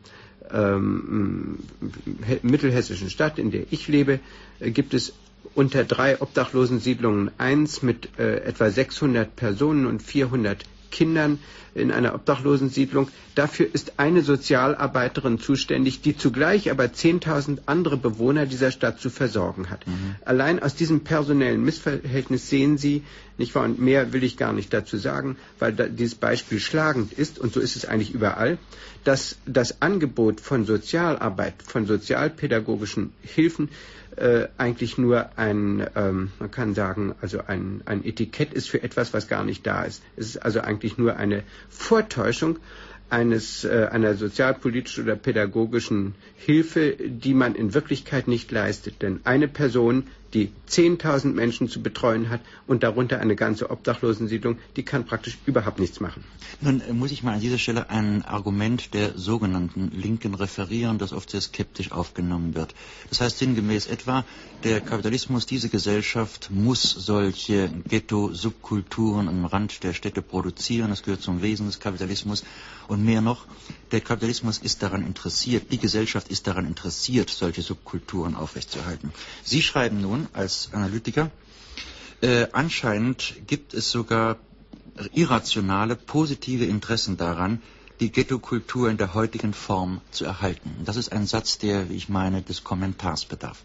mittelhessischen Stadt, in der ich lebe, gibt es unter 3 Obdachlosensiedlungen 1 mit etwa 600 Personen und 400 Kindern in einer Obdachlosensiedlung. Dafür ist eine Sozialarbeiterin zuständig, die zugleich aber 10.000 andere Bewohner dieser Stadt zu versorgen hat. Allein aus diesem personellen Missverhältnis sehen Sie, nicht wahr, und mehr will ich gar nicht dazu sagen, weil dieses Beispiel schlagend ist, und so ist es eigentlich überall, dass das Angebot von Sozialarbeit, von sozialpädagogischen Hilfen eigentlich nur man kann sagen, also ein Etikett ist für etwas, was gar nicht da ist. Es ist also eigentlich nur eine Vortäuschung einer sozialpolitischen oder pädagogischen Hilfe, die man in Wirklichkeit nicht leistet. Denn eine Person, die 10.000 Menschen zu betreuen hat und darunter eine ganze Obdachlosensiedlung, die kann praktisch überhaupt nichts machen. Nun muss ich mal an dieser Stelle ein Argument der sogenannten Linken referieren, das oft sehr skeptisch aufgenommen wird. Das heißt sinngemäß etwa, der Kapitalismus, diese Gesellschaft muss solche Ghetto-Subkulturen am Rand der Städte produzieren. Das gehört zum Wesen des Kapitalismus. Und mehr noch, der Kapitalismus ist daran interessiert, die Gesellschaft ist daran interessiert, solche Subkulturen aufrechtzuerhalten. Sie schreiben nun als Analytiker, anscheinend gibt es sogar irrationale, positive Interessen daran, die Ghettokultur in der heutigen Form zu erhalten. Das ist ein Satz, der, wie ich meine, des Kommentars bedarf.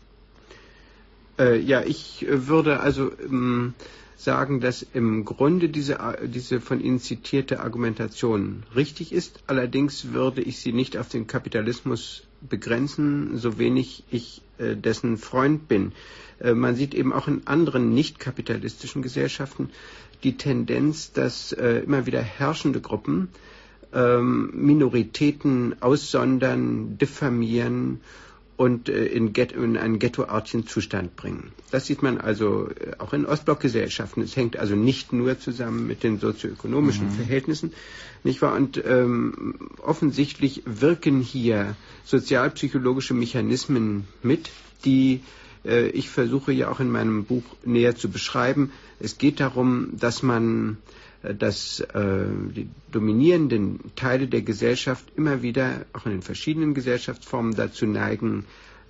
Ich würde also sagen, dass im Grunde diese von Ihnen zitierte Argumentation richtig ist. Allerdings würde ich sie nicht auf den Kapitalismus begrenzen, so wenig ich dessen Freund bin. Man sieht eben auch in anderen nicht kapitalistischen Gesellschaften die Tendenz, dass immer wieder herrschende Gruppen Minoritäten aussondern, diffamieren und in einen ghettoartigen Zustand bringen. Das sieht man also auch in Ostblockgesellschaften. Es hängt also nicht nur zusammen mit den sozioökonomischen Verhältnissen, nicht wahr? Und offensichtlich wirken hier sozialpsychologische Mechanismen mit, die ich versuche ja auch in meinem Buch näher zu beschreiben. Es geht darum, dass die dominierenden Teile der Gesellschaft immer wieder, auch in den verschiedenen Gesellschaftsformen, dazu neigen,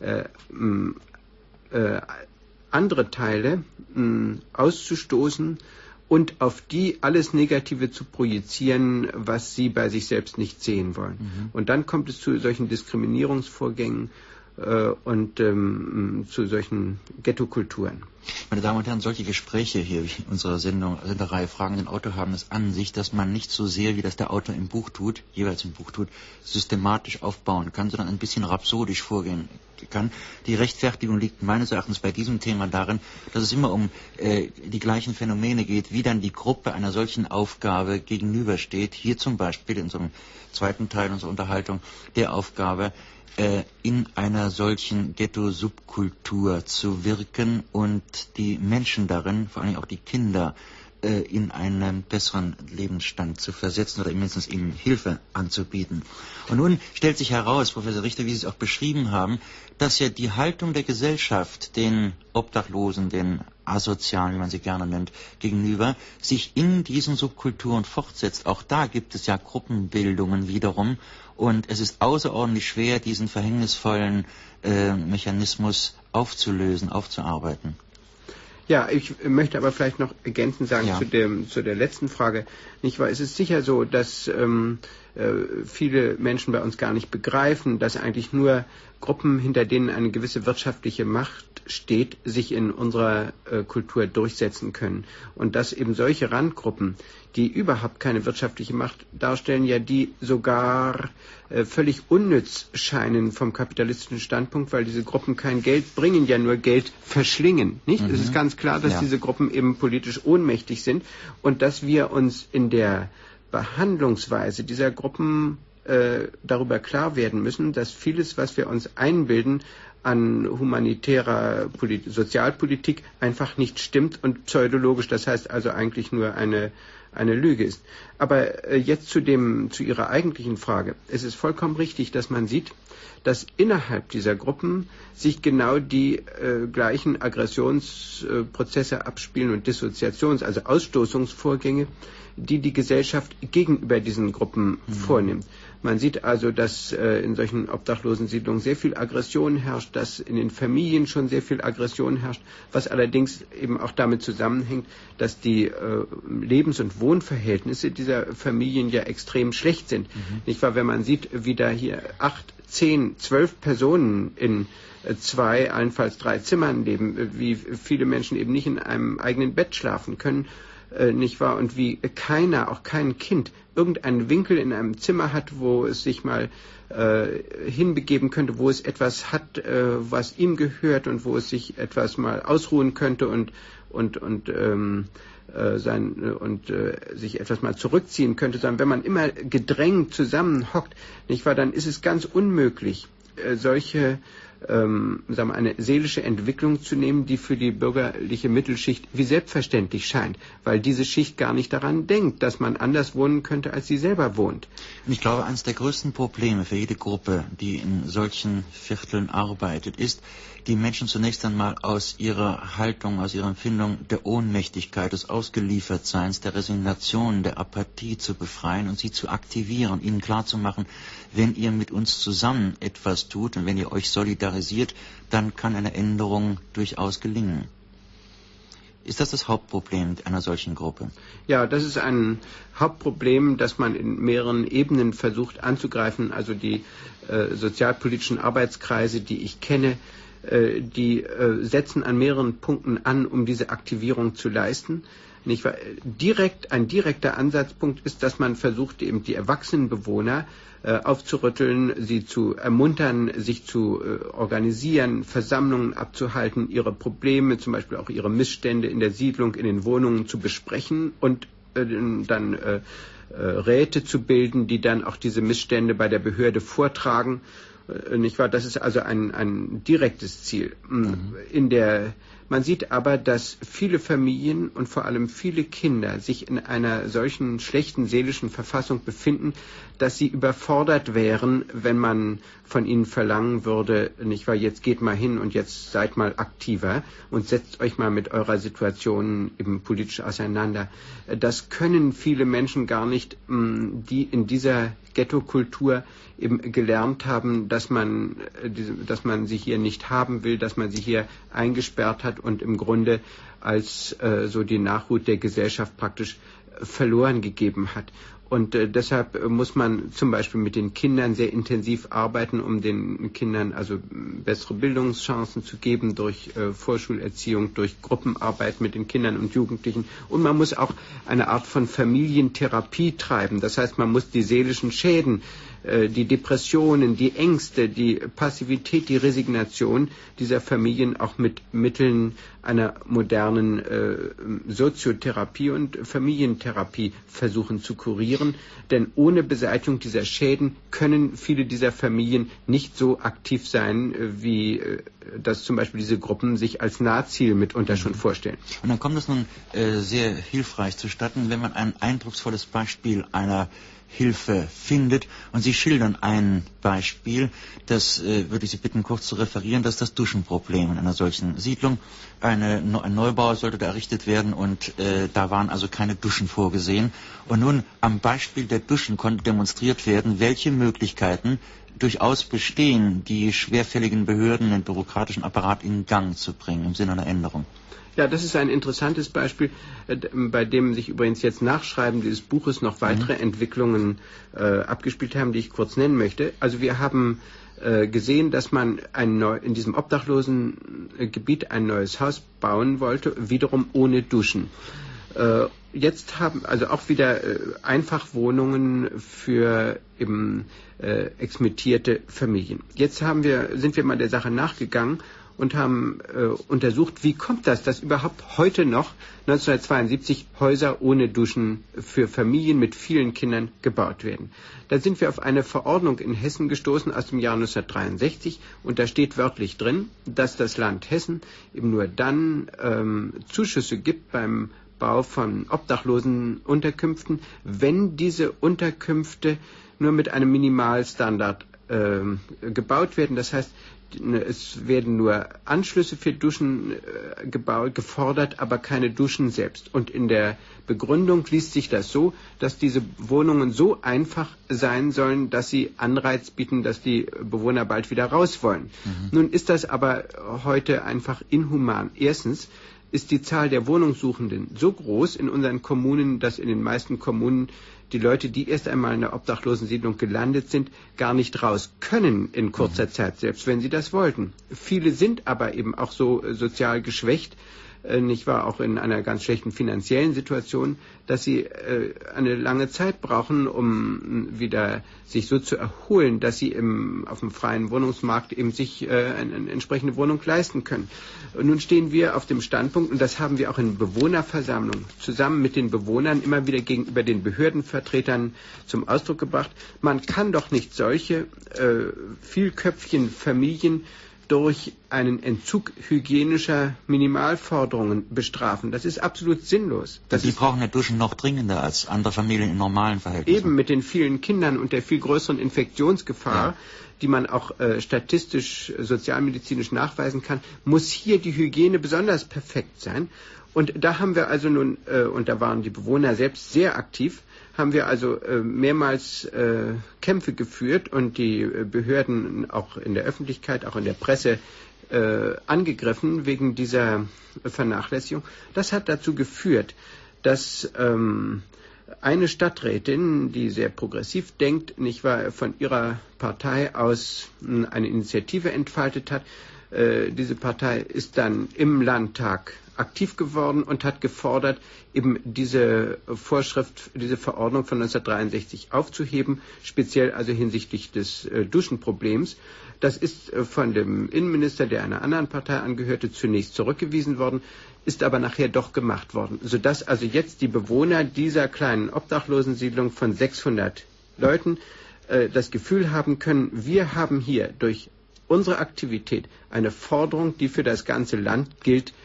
andere Teile auszustoßen und auf die alles Negative zu projizieren, was sie bei sich selbst nicht sehen wollen. Und dann kommt es zu solchen Diskriminierungsvorgängen und zu solchen Ghettokulturen. Meine Damen und Herren, solche Gespräche hier in unserer Sendereihe Fragen den Autor haben es an sich, dass man nicht so sehr, wie das der Autor jeweils im Buch tut, systematisch aufbauen kann, sondern ein bisschen rhapsodisch vorgehen kann. Die Rechtfertigung liegt meines Erachtens bei diesem Thema darin, dass es immer um die gleichen Phänomene geht, wie dann die Gruppe einer solchen Aufgabe gegenübersteht. Hier zum Beispiel in so einem zweiten Teil unserer Unterhaltung der Aufgabe, in einer solchen Ghetto-Subkultur zu wirken und die Menschen darin, vor allem auch die Kinder, in einen besseren Lebensstand zu versetzen oder mindestens ihnen Hilfe anzubieten. Und nun stellt sich heraus, Professor Richter, wie Sie es auch beschrieben haben, dass ja die Haltung der Gesellschaft den Obdachlosen, den Asozialen, wie man sie gerne nennt, gegenüber, sich in diesen Subkulturen fortsetzt. Auch da gibt es ja Gruppenbildungen wiederum und es ist außerordentlich schwer, diesen verhängnisvollen Mechanismus aufzulösen, aufzuarbeiten. Ja, ich möchte aber vielleicht noch ergänzend sagen zu der letzten Frage. Nicht wahr? Es ist sicher so, dass viele Menschen bei uns gar nicht begreifen, dass eigentlich nur Gruppen, hinter denen eine gewisse wirtschaftliche Macht steht, sich in unserer Kultur durchsetzen können. Und dass eben solche Randgruppen, die überhaupt keine wirtschaftliche Macht darstellen, ja die sogar völlig unnütz scheinen vom kapitalistischen Standpunkt, weil diese Gruppen kein Geld bringen, ja nur Geld verschlingen. Nicht? Es ist ganz klar, dass diese Gruppen eben politisch ohnmächtig sind und dass wir uns in der Behandlungsweise dieser Gruppen darüber klar werden müssen, dass vieles, was wir uns einbilden, an humanitärer Sozialpolitik einfach nicht stimmt und pseudologisch, das heißt also eigentlich nur eine Lüge ist. Aber jetzt zu Ihrer eigentlichen Frage. Es ist vollkommen richtig, dass man sieht, dass innerhalb dieser Gruppen sich genau die gleichen Aggressionsprozesse abspielen und also Ausstoßungsvorgänge, die Gesellschaft gegenüber diesen Gruppen vornimmt. Man sieht also, dass in solchen Obdachlosensiedlungen sehr viel Aggression herrscht, dass in den Familien schon sehr viel Aggression herrscht, was allerdings eben auch damit zusammenhängt, dass die Lebens- und Wohnverhältnisse dieser Familien ja extrem schlecht sind. Nicht wahr? Wenn man sieht, wie da hier 8, 10, 12 Personen in 2, allenfalls 3 Zimmern leben, wie viele Menschen eben nicht in einem eigenen Bett schlafen können, nicht wahr? Und wie auch kein Kind, irgendeinen Winkel in einem Zimmer hat, wo es sich mal hinbegeben könnte, wo es etwas hat, was ihm gehört und wo es sich etwas mal ausruhen könnte und sich etwas mal zurückziehen könnte, sondern wenn man immer gedrängt zusammenhockt, nicht wahr, dann ist es ganz unmöglich, eine seelische Entwicklung zu nehmen, die für die bürgerliche Mittelschicht wie selbstverständlich scheint, weil diese Schicht gar nicht daran denkt, dass man anders wohnen könnte, als sie selber wohnt. Und ich glaube, eines der größten Probleme für jede Gruppe, die in solchen Vierteln arbeitet, ist, die Menschen zunächst einmal aus ihrer Haltung, aus ihrer Empfindung der Ohnmächtigkeit, des Ausgeliefertseins, der Resignation, der Apathie zu befreien und sie zu aktivieren, ihnen klarzumachen, wenn ihr mit uns zusammen etwas tut und wenn ihr euch solidarisiert, dann kann eine Änderung durchaus gelingen. Ist das Hauptproblem einer solchen Gruppe? Ja, das ist ein Hauptproblem, das man in mehreren Ebenen versucht anzugreifen. Also die sozialpolitischen Arbeitskreise, die ich kenne, die setzen an mehreren Punkten an, um diese Aktivierung zu leisten. Nicht wahr? Ein direkter Ansatzpunkt ist, dass man versucht, eben die erwachsenen Bewohner aufzurütteln, sie zu ermuntern, sich zu organisieren, Versammlungen abzuhalten, ihre Probleme, zum Beispiel auch ihre Missstände in der Siedlung, in den Wohnungen zu besprechen und dann Räte zu bilden, die dann auch diese Missstände bei der Behörde vortragen. Nicht wahr? Das ist also ein direktes Ziel. Man sieht aber, dass viele Familien und vor allem viele Kinder sich in einer solchen schlechten seelischen Verfassung befinden, dass sie überfordert wären, wenn man von ihnen verlangen würde, nicht wahr, jetzt geht mal hin und jetzt seid mal aktiver und setzt euch mal mit eurer Situation eben politisch auseinander. Das können viele Menschen gar nicht, die in dieser Ghetto-Kultur eben gelernt haben, dass man sie hier nicht haben will, dass man sie hier eingesperrt hat und im Grunde als so die Nachhut der Gesellschaft praktisch verloren gegeben hat. Und deshalb muss man zum Beispiel mit den Kindern sehr intensiv arbeiten, um den Kindern also bessere Bildungschancen zu geben durch Vorschulerziehung, durch Gruppenarbeit mit den Kindern und Jugendlichen. Und man muss auch eine Art von Familientherapie treiben. Das heißt, man muss die seelischen Schäden, die Depressionen, die Ängste, die Passivität, die Resignation dieser Familien auch mit Mitteln einer modernen Soziotherapie und Familientherapie versuchen zu kurieren. Denn ohne Beseitigung dieser Schäden können viele dieser Familien nicht so aktiv sein, wie das zum Beispiel diese Gruppen sich als Nahziel mitunter schon vorstellen. Und dann kommt es nun sehr hilfreich zustatten, wenn man ein eindrucksvolles Beispiel einer Hilfe findet. Und Sie schildern ein Beispiel, das würde ich Sie bitten, kurz zu referieren, das ist das Duschenproblem in einer solchen Siedlung. Ein Neubau sollte da errichtet werden und da waren also keine Duschen vorgesehen. Und nun am Beispiel der Duschen konnte demonstriert werden, welche Möglichkeiten durchaus bestehen, die schwerfälligen Behörden, den bürokratischen Apparat in Gang zu bringen im Sinne einer Änderung. Ja, das ist ein interessantes Beispiel, bei dem sich übrigens jetzt nach Schreiben dieses Buches noch weitere Entwicklungen abgespielt haben, die ich kurz nennen möchte. Also wir haben gesehen, dass man in diesem obdachlosen Gebiet ein neues Haus bauen wollte, wiederum ohne Duschen. Jetzt haben also auch wieder Einfachwohnungen für eben exmittierte Familien. Jetzt sind wir mal der Sache nachgegangen und haben untersucht, wie kommt das, dass überhaupt heute noch 1972 Häuser ohne Duschen für Familien mit vielen Kindern gebaut werden. Da sind wir auf eine Verordnung in Hessen gestoßen aus dem Jahr 1963 und da steht wörtlich drin, dass das Land Hessen eben nur dann Zuschüsse gibt beim Bau von obdachlosen Unterkünften, wenn diese Unterkünfte nur mit einem Minimalstandard gebaut werden. Das heißt, es werden nur Anschlüsse für Duschen gefordert, aber keine Duschen selbst. Und in der Begründung liest sich das so, dass diese Wohnungen so einfach sein sollen, dass sie Anreiz bieten, dass die Bewohner bald wieder raus wollen. Nun ist das aber heute einfach inhuman. Erstens ist die Zahl der Wohnungssuchenden so groß in unseren Kommunen, dass in den meisten Kommunen die Leute, die erst einmal in der Obdachlosensiedlung gelandet sind, gar nicht raus können in kurzer Zeit, selbst wenn sie das wollten. Viele sind aber eben auch so sozial geschwächt, nicht wahr, auch in einer ganz schlechten finanziellen Situation, dass sie eine lange Zeit brauchen, um wieder sich so zu erholen, dass sie auf dem freien Wohnungsmarkt eben sich eine entsprechende Wohnung leisten können. Und nun stehen wir auf dem Standpunkt, und das haben wir auch in Bewohnerversammlungen zusammen mit den Bewohnern immer wieder gegenüber den Behördenvertretern zum Ausdruck gebracht, man kann doch nicht solche vielköpfigen Familien durch einen Entzug hygienischer Minimalforderungen bestrafen. Das ist absolut sinnlos. Die brauchen ja Duschen noch dringender als andere Familien in normalen Verhältnissen. Eben mit den vielen Kindern und der viel größeren Infektionsgefahr, die man auch statistisch, sozialmedizinisch nachweisen kann, muss hier die Hygiene besonders perfekt sein. Und da haben wir also nun, und da waren die Bewohner selbst sehr aktiv, haben wir also mehrmals Kämpfe geführt und die Behörden auch in der Öffentlichkeit, auch in der Presse angegriffen wegen dieser Vernachlässigung. Das hat dazu geführt, dass eine Stadträtin, die sehr progressiv denkt, nicht wahr, von ihrer Partei aus eine Initiative entfaltet hat. Diese Partei ist dann im Landtag aktiv geworden und hat gefordert, eben diese Vorschrift, diese Verordnung von 1963 aufzuheben, speziell also hinsichtlich des Duschenproblems. Das ist von dem Innenminister, der einer anderen Partei angehörte, zunächst zurückgewiesen worden, ist aber nachher doch gemacht worden, sodass also jetzt die Bewohner dieser kleinen Obdachlosensiedlung von 600 Leuten das Gefühl haben können, wir haben hier durch unsere Aktivität eine Forderung, die für das ganze Land gilt,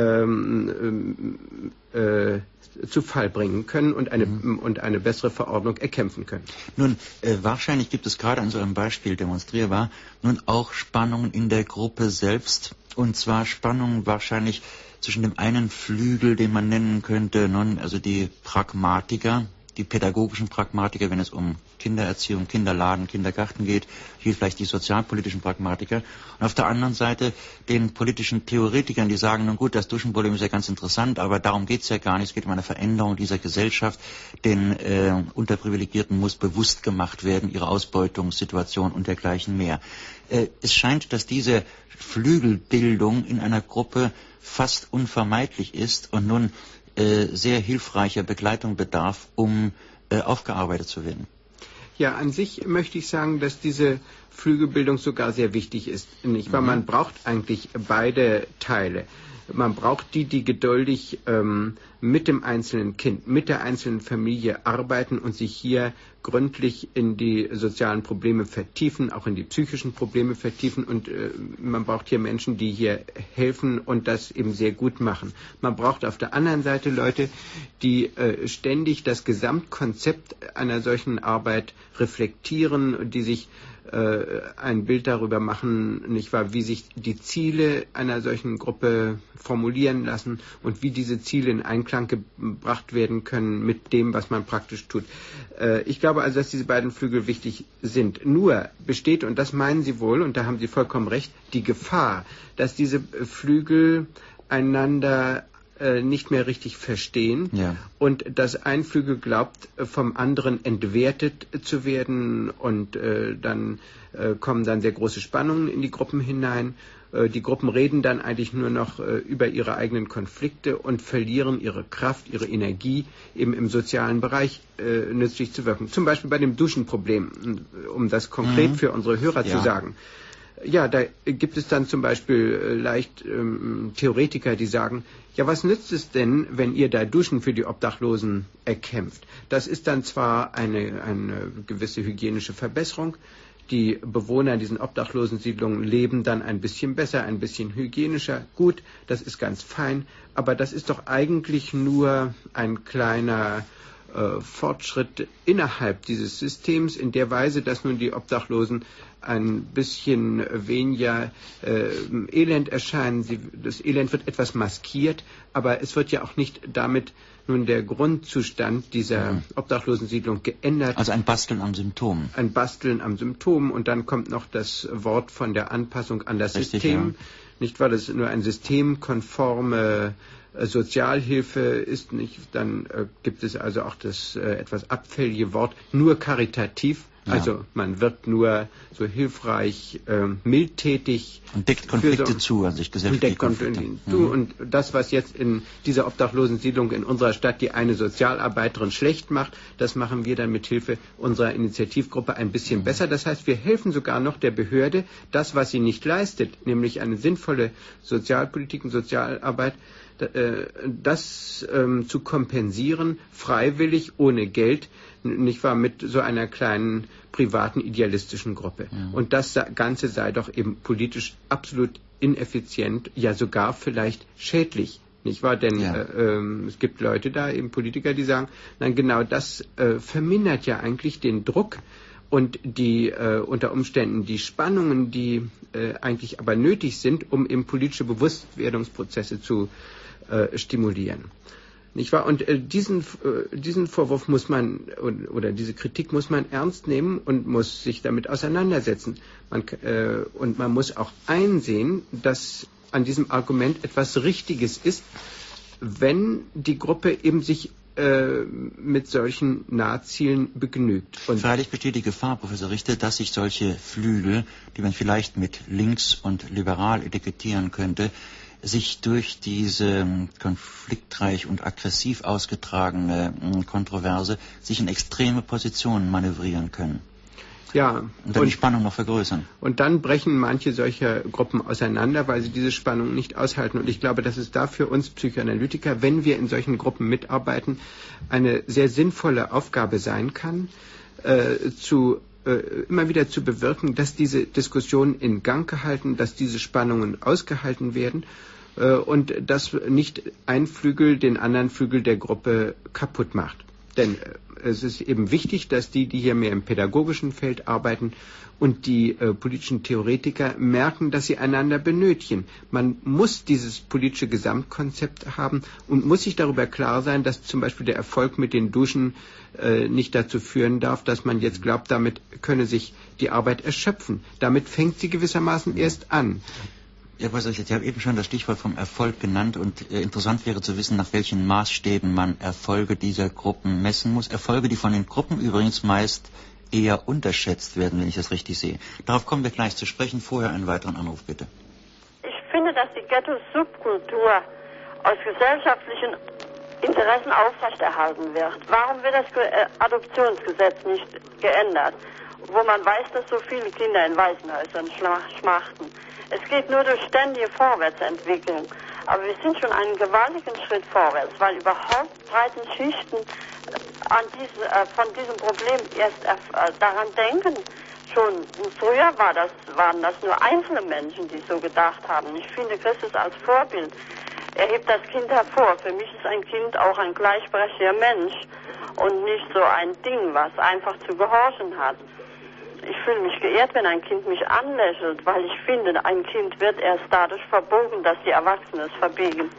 zu Fall bringen können und eine bessere Verordnung erkämpfen können. Nun, wahrscheinlich gibt es gerade an so einem Beispiel demonstrierbar nun auch Spannungen in der Gruppe selbst, und zwar Spannungen wahrscheinlich zwischen dem einen Flügel, den man nennen könnte, also die Pragmatiker, die pädagogischen Pragmatiker, wenn es um Kindererziehung, Kinderladen, Kindergarten geht, hier vielleicht die sozialpolitischen Pragmatiker, und auf der anderen Seite den politischen Theoretikern, die sagen, nun gut, das Duschenproblem ist ja ganz interessant, aber darum geht es ja gar nicht, es geht um eine Veränderung dieser Gesellschaft, den Unterprivilegierten muss bewusst gemacht werden, ihre Ausbeutungssituation und dergleichen mehr. Es scheint, dass diese Flügelbildung in einer Gruppe fast unvermeidlich ist und nun sehr hilfreicher Begleitung bedarf, um aufgearbeitet zu werden. Ja, an sich möchte ich sagen, dass diese Flügelbildung sogar sehr wichtig ist. Nicht wahr? Man braucht eigentlich beide Teile. Man braucht die geduldig mit dem einzelnen Kind, mit der einzelnen Familie arbeiten und sich hier gründlich in die sozialen Probleme vertiefen, auch in die psychischen Probleme vertiefen. Und man braucht hier Menschen, die hier helfen und das eben sehr gut machen. Man braucht auf der anderen Seite Leute, die ständig das Gesamtkonzept einer solchen Arbeit reflektieren und die sich ein Bild darüber machen, nicht wahr, wie sich die Ziele einer solchen Gruppe formulieren lassen und wie diese Ziele in Einklang gebracht werden können mit dem, was man praktisch tut. Ich glaube also, dass diese beiden Flügel wichtig sind. Nur besteht, und das meinen Sie wohl, und da haben Sie vollkommen recht, die Gefahr, dass diese Flügel einander nicht mehr richtig verstehen und dass ein Flügel glaubt, vom anderen entwertet zu werden und dann kommen dann sehr große Spannungen in die Gruppen hinein. Die Gruppen reden dann eigentlich nur noch über ihre eigenen Konflikte und verlieren ihre Kraft, ihre Energie, eben im sozialen Bereich nützlich zu wirken. Zum Beispiel bei dem Duschenproblem, um das konkret für unsere Hörer zu sagen. Ja, da gibt es dann zum Beispiel leicht Theoretiker, die sagen, ja, was nützt es denn, wenn ihr da Duschen für die Obdachlosen erkämpft? Das ist dann zwar eine gewisse hygienische Verbesserung, die Bewohner in diesen Obdachlosensiedlungen leben dann ein bisschen besser, ein bisschen hygienischer. Gut, das ist ganz fein, aber das ist doch eigentlich nur ein kleiner Fortschritt innerhalb dieses Systems in der Weise, dass nun die Obdachlosen ein bisschen weniger Elend erscheinen. Das Elend wird etwas maskiert, aber es wird ja auch nicht damit nun der Grundzustand dieser Obdachlosensiedlung geändert. Also ein Basteln am Symptom. Ein Basteln am Symptom, und dann kommt noch das Wort von der Anpassung an das System. Ja. Nicht, weil es nur ein systemkonforme Sozialhilfe ist, nicht, dann gibt es also auch das etwas abfällige Wort nur karitativ. Ja. Also man wird nur so hilfreich, mildtätig. Und deckt Konflikte zu, also sich gesellschaftliche Konflikte zu. Und das, was jetzt in dieser Obdachlosensiedlung in unserer Stadt die eine Sozialarbeiterin schlecht macht, das machen wir dann mit Hilfe unserer Initiativgruppe ein bisschen besser. Das heißt, wir helfen sogar noch der Behörde, das, was sie nicht leistet, nämlich eine sinnvolle Sozialpolitik und Sozialarbeit, das zu kompensieren, freiwillig, ohne Geld, nicht wahr, mit so einer kleinen privaten idealistischen Gruppe. Ja. Und das Ganze sei doch eben politisch absolut ineffizient, ja sogar vielleicht schädlich. Nicht wahr? Denn es gibt Leute da, eben Politiker, die sagen, nein, genau das vermindert ja eigentlich den Druck und die unter Umständen die Spannungen, die eigentlich aber nötig sind, um eben politische Bewusstwerdungsprozesse zu stimulieren. Nicht wahr? Und diesen Vorwurf muss man, oder diese Kritik muss man ernst nehmen und muss sich damit auseinandersetzen. Und man muss auch einsehen, dass an diesem Argument etwas Richtiges ist, wenn die Gruppe eben sich mit solchen Nahzielen begnügt. Und freilich besteht die Gefahr, Professor Richter, dass sich solche Flügel, die man vielleicht mit links und liberal etikettieren könnte, sich durch diese konfliktreich und aggressiv ausgetragene Kontroverse sich in extreme Positionen manövrieren können. Ja, und dann die Spannung noch vergrößern. Und dann brechen manche solcher Gruppen auseinander, weil sie diese Spannung nicht aushalten. Und ich glaube, dass es da für uns Psychoanalytiker, wenn wir in solchen Gruppen mitarbeiten, eine sehr sinnvolle Aufgabe sein kann, immer wieder zu bewirken, dass diese Diskussionen in Gang gehalten, dass diese Spannungen ausgehalten werden und dass nicht ein Flügel den anderen Flügel der Gruppe kaputt macht. Denn es ist eben wichtig, dass die hier mehr im pädagogischen Feld arbeiten und die politischen Theoretiker merken, dass sie einander benötigen. Man muss dieses politische Gesamtkonzept haben und muss sich darüber klar sein, dass zum Beispiel der Erfolg mit den Duschen nicht dazu führen darf, dass man jetzt glaubt, damit könne sich die Arbeit erschöpfen. Damit fängt sie gewissermaßen erst an. Ja, Professor, ich habe eben schon das Stichwort vom Erfolg genannt und interessant wäre zu wissen, nach welchen Maßstäben man Erfolge dieser Gruppen messen muss. Erfolge, die von den Gruppen übrigens meist eher unterschätzt werden, wenn ich das richtig sehe. Darauf kommen wir gleich zu sprechen. Vorher einen weiteren Anruf, bitte. Ich finde, dass die Ghetto-Subkultur aus gesellschaftlichen Interessen aufrechterhalten wird. Warum wird das Adoptionsgesetz nicht geändert, wo man weiß, dass so viele Kinder in Waisenhäusern schmachten? Es geht nur durch ständige Vorwärtsentwicklung. Aber wir sind schon einen gewaltigen Schritt vorwärts, weil überhaupt breiten Schichten von diesem Problem erst daran denken. Schon früher waren das nur einzelne Menschen, die so gedacht haben. Ich finde Christus als Vorbild. Er hebt das Kind hervor. Für mich ist ein Kind auch ein gleichberechtigter Mensch und nicht so ein Ding, was einfach zu gehorchen hat. Ich fühle mich geehrt, wenn ein Kind mich anlächelt, weil ich finde, ein Kind wird erst dadurch verbogen, dass die Erwachsenen es verbiegen.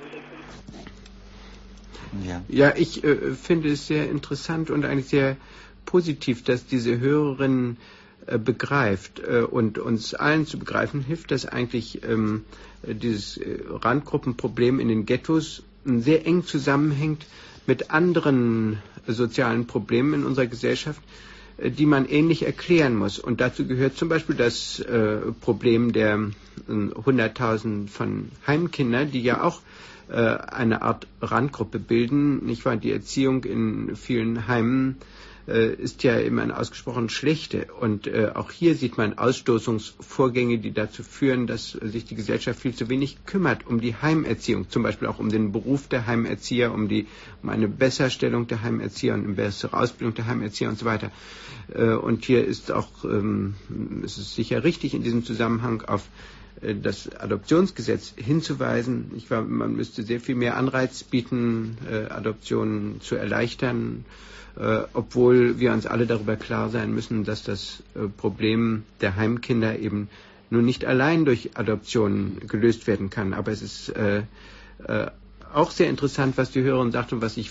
Ja, ich finde es sehr interessant und eigentlich sehr positiv, dass diese Hörerin begreift und uns allen zu begreifen hilft, dass eigentlich dieses Randgruppenproblem in den Ghettos sehr eng zusammenhängt mit anderen sozialen Problemen in unserer Gesellschaft, die man ähnlich erklären muss. Und dazu gehört zum Beispiel das Problem der 100.000 von Heimkindern, die ja auch eine Art Randgruppe bilden. Nicht wahr? Die Erziehung in vielen Heimen ist ja immer eine ausgesprochen schlechte. Und auch hier sieht man Ausstoßungsvorgänge, die dazu führen, dass sich die Gesellschaft viel zu wenig kümmert um die Heimerziehung, zum Beispiel auch um den Beruf der Heimerzieher, um eine Besserstellung der Heimerzieher und eine bessere Ausbildung der Heimerzieher und so weiter. Und hier ist auch, es ist sicher richtig in diesem Zusammenhang auf das Adoptionsgesetz hinzuweisen. Man müsste sehr viel mehr Anreiz bieten, Adoptionen zu erleichtern, obwohl wir uns alle darüber klar sein müssen, dass das Problem der Heimkinder eben nur nicht allein durch Adoptionen gelöst werden kann. Aber es ist auch sehr interessant, was die Hörerin sagt und was ich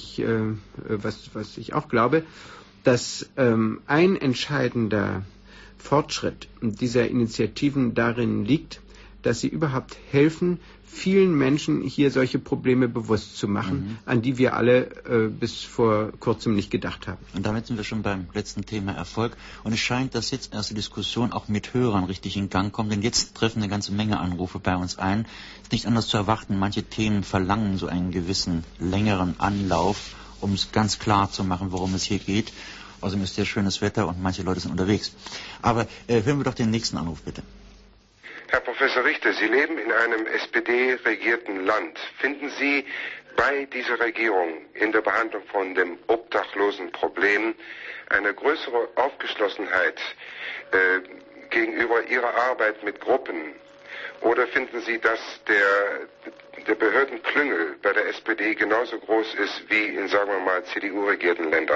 was ich auch glaube, dass ein entscheidender Fortschritt dieser Initiativen darin liegt, dass sie überhaupt helfen, vielen Menschen hier solche Probleme bewusst zu machen, an die wir alle bis vor kurzem nicht gedacht haben. Und damit sind wir schon beim letzten Thema Erfolg. Und es scheint, dass jetzt erst die Diskussion auch mit Hörern richtig in Gang kommt, denn jetzt treffen eine ganze Menge Anrufe bei uns ein. Es ist nicht anders zu erwarten, manche Themen verlangen so einen gewissen längeren Anlauf, um es ganz klar zu machen, worum es hier geht. Außerdem ist ja schönes Wetter und manche Leute sind unterwegs. Aber hören wir doch den nächsten Anruf, bitte. Herr Professor Richter, Sie leben in einem SPD-regierten Land. Finden Sie bei dieser Regierung in der Behandlung von dem Obdachlosenproblem eine größere Aufgeschlossenheit gegenüber Ihrer Arbeit mit Gruppen? Oder finden Sie, dass der Behördenklüngel bei der SPD genauso groß ist wie in, sagen wir mal, CDU-regierten Ländern?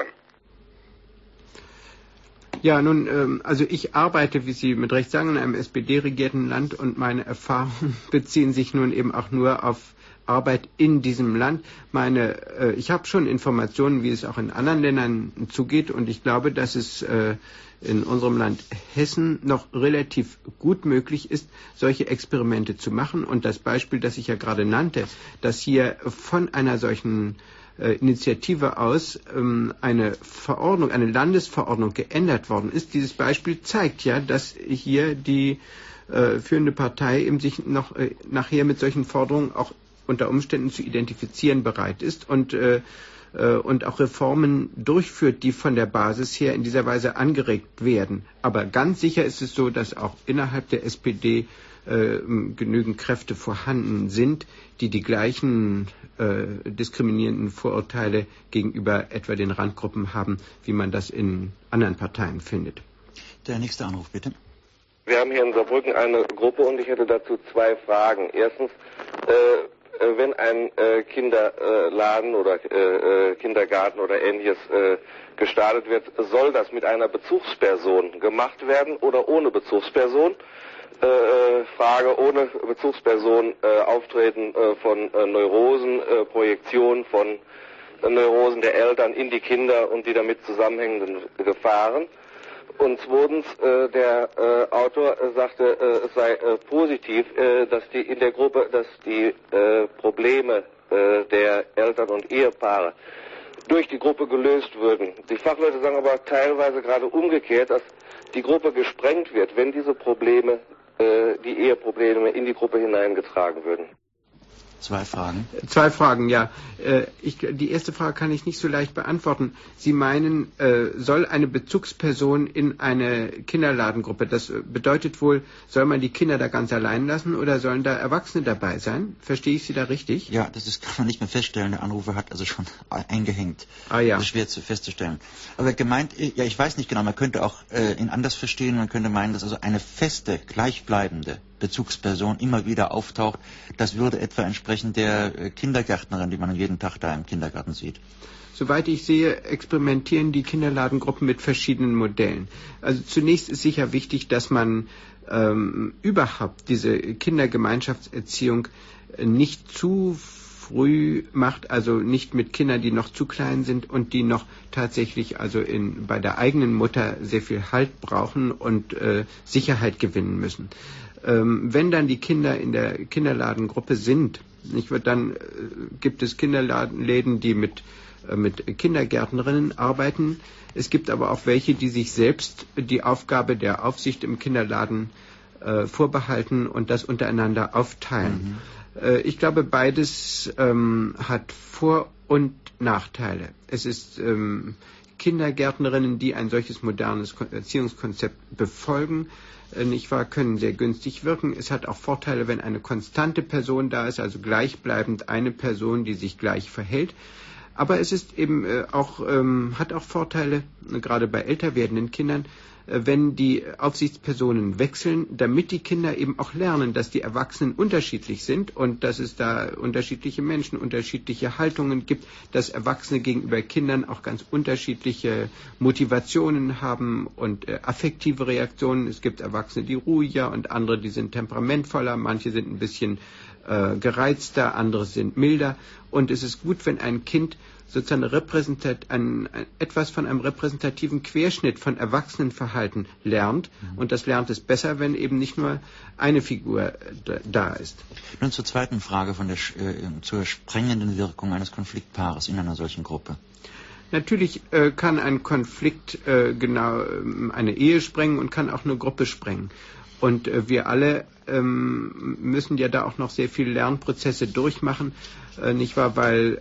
Ja, nun, also ich arbeite, wie Sie mit Recht sagen, in einem SPD-regierten Land und meine Erfahrungen beziehen sich nun eben auch nur auf Arbeit in diesem Land. Ich habe schon Informationen, wie es auch in anderen Ländern zugeht, und ich glaube, dass es in unserem Land Hessen noch relativ gut möglich ist, solche Experimente zu machen. Und das Beispiel, das ich ja gerade nannte, dass hier von einer solchen Initiative aus eine Verordnung, eine Landesverordnung geändert worden ist. Dieses Beispiel zeigt ja, dass hier die führende Partei eben sich noch nachher mit solchen Forderungen auch unter Umständen zu identifizieren bereit ist und auch Reformen durchführt, die von der Basis her in dieser Weise angeregt werden. Aber ganz sicher ist es so, dass auch innerhalb der SPD genügend Kräfte vorhanden sind, die die gleichen diskriminierenden Vorurteile gegenüber etwa den Randgruppen haben, wie man das in anderen Parteien findet. Der nächste Anruf, bitte. Wir haben hier in Saarbrücken eine Gruppe und ich hätte dazu 2 Fragen. Erstens, wenn ein Kinderladen oder Kindergarten oder Ähnliches gestartet wird, soll das mit einer Bezugsperson gemacht werden oder ohne Bezugsperson? Frage, ohne Bezugsperson Auftreten von Neurosen, Projektion von Neurosen der Eltern in die Kinder und die damit zusammenhängenden Gefahren. Und zweitens, der Autor sagte, es sei positiv, dass in der Gruppe, dass die Probleme der Eltern und Ehepaare durch die Gruppe gelöst würden. Die Fachleute sagen aber teilweise gerade umgekehrt, dass die Gruppe gesprengt wird, wenn diese Probleme, die Eheprobleme in die Gruppe hineingetragen würden. 2 Fragen. 2 Fragen, ja. Die erste Frage kann ich nicht so leicht beantworten. Sie meinen, soll eine Bezugsperson in eine Kinderladengruppe, das bedeutet wohl, soll man die Kinder da ganz allein lassen oder sollen da Erwachsene dabei sein? Verstehe ich Sie da richtig? Ja, kann man nicht mehr feststellen. Der Anrufer hat also schon eingehängt. Ah ja. Das ist schwer festzustellen. Aber gemeint, ja, ich weiß nicht genau, man könnte auch ihn anders verstehen, man könnte meinen, dass also eine feste, gleichbleibende Bezugsperson immer wieder auftaucht. Das würde etwa entsprechen der Kindergärtnerin, die man jeden Tag da im Kindergarten sieht. Soweit ich sehe, experimentieren die Kinderladengruppen mit verschiedenen Modellen. Also zunächst ist sicher wichtig, dass man überhaupt diese Kindergemeinschaftserziehung nicht zu früh macht, also nicht mit Kindern, die noch zu klein sind und die noch tatsächlich also bei der eigenen Mutter sehr viel Halt brauchen und Sicherheit gewinnen müssen. Wenn dann die Kinder in der Kinderladengruppe sind, dann gibt es Kinderläden, die mit Kindergärtnerinnen arbeiten. Es gibt aber auch welche, die sich selbst die Aufgabe der Aufsicht im Kinderladen vorbehalten und das untereinander aufteilen. Ich glaube, beides hat Vor- und Nachteile. Es ist Kindergärtnerinnen, die ein solches modernes Erziehungskonzept befolgen, können sehr günstig wirken. Es hat auch Vorteile, wenn eine konstante Person da ist, also gleichbleibend eine Person, die sich gleich verhält. Aber es ist eben hat auch Vorteile, gerade bei älter werdenden Kindern, wenn die Aufsichtspersonen wechseln, damit die Kinder eben auch lernen, dass die Erwachsenen unterschiedlich sind und dass es da unterschiedliche Menschen, unterschiedliche Haltungen gibt, dass Erwachsene gegenüber Kindern auch ganz unterschiedliche Motivationen haben und affektive Reaktionen. Es gibt Erwachsene, die ruhiger und andere, die sind temperamentvoller, manche sind ein bisschen gereizter, andere sind milder. Und es ist gut, wenn ein Kind sozusagen etwas von einem repräsentativen Querschnitt von Erwachsenenverhalten lernt. Und das lernt es besser, wenn eben nicht nur eine Figur da ist. Nun zur zweiten Frage zur sprengenden Wirkung eines Konfliktpaares in einer solchen Gruppe. Natürlich kann ein Konflikt eine Ehe sprengen und kann auch eine Gruppe sprengen. Und wir alle müssen ja da auch noch sehr viele Lernprozesse durchmachen, nicht wahr, weil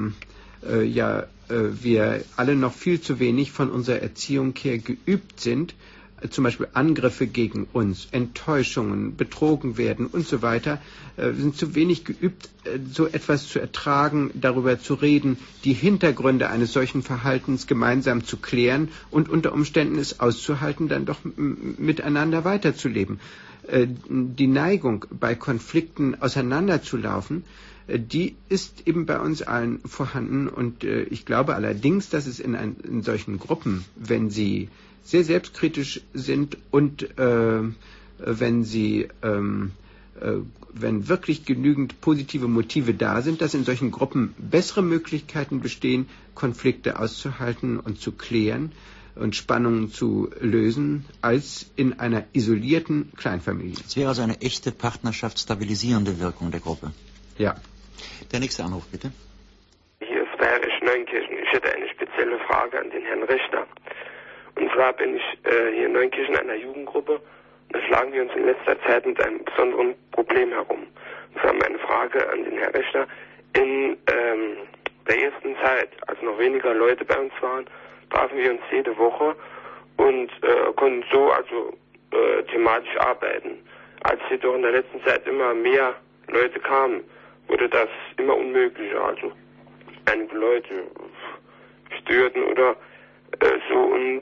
wir alle noch viel zu wenig von unserer Erziehung her geübt sind, zum Beispiel Angriffe gegen uns, Enttäuschungen, betrogen werden und so weiter. Wir sind zu wenig geübt, so etwas zu ertragen, darüber zu reden, die Hintergründe eines solchen Verhaltens gemeinsam zu klären und unter Umständen es auszuhalten, dann doch miteinander weiterzuleben. Die Neigung, bei Konflikten auseinanderzulaufen, die ist eben bei uns allen vorhanden und ich glaube allerdings, dass es in solchen Gruppen, wenn sie sehr selbstkritisch sind und wenn sie wenn wirklich genügend positive Motive da sind, dass in solchen Gruppen bessere Möglichkeiten bestehen, Konflikte auszuhalten und zu klären und Spannungen zu lösen, als in einer isolierten Kleinfamilie. Es wäre also eine echte partnerschaftsstabilisierende Wirkung der Gruppe. Ja. Der nächste Anruf, bitte. Hier ist Bayerisch Neunkirchen. Ich hätte eine spezielle Frage an den Herrn Richter. Und zwar bin ich hier in Neunkirchen in einer Jugendgruppe. Da schlagen wir uns in letzter Zeit mit einem besonderen Problem herum. Und zwar meine Frage an den Herrn Richter. In der ersten Zeit, als noch weniger Leute bei uns waren, trafen wir uns jede Woche und konnten so thematisch arbeiten. Als jedoch in der letzten Zeit immer mehr Leute kamen, wurde das immer unmöglicher. Also einige Leute störten oder so und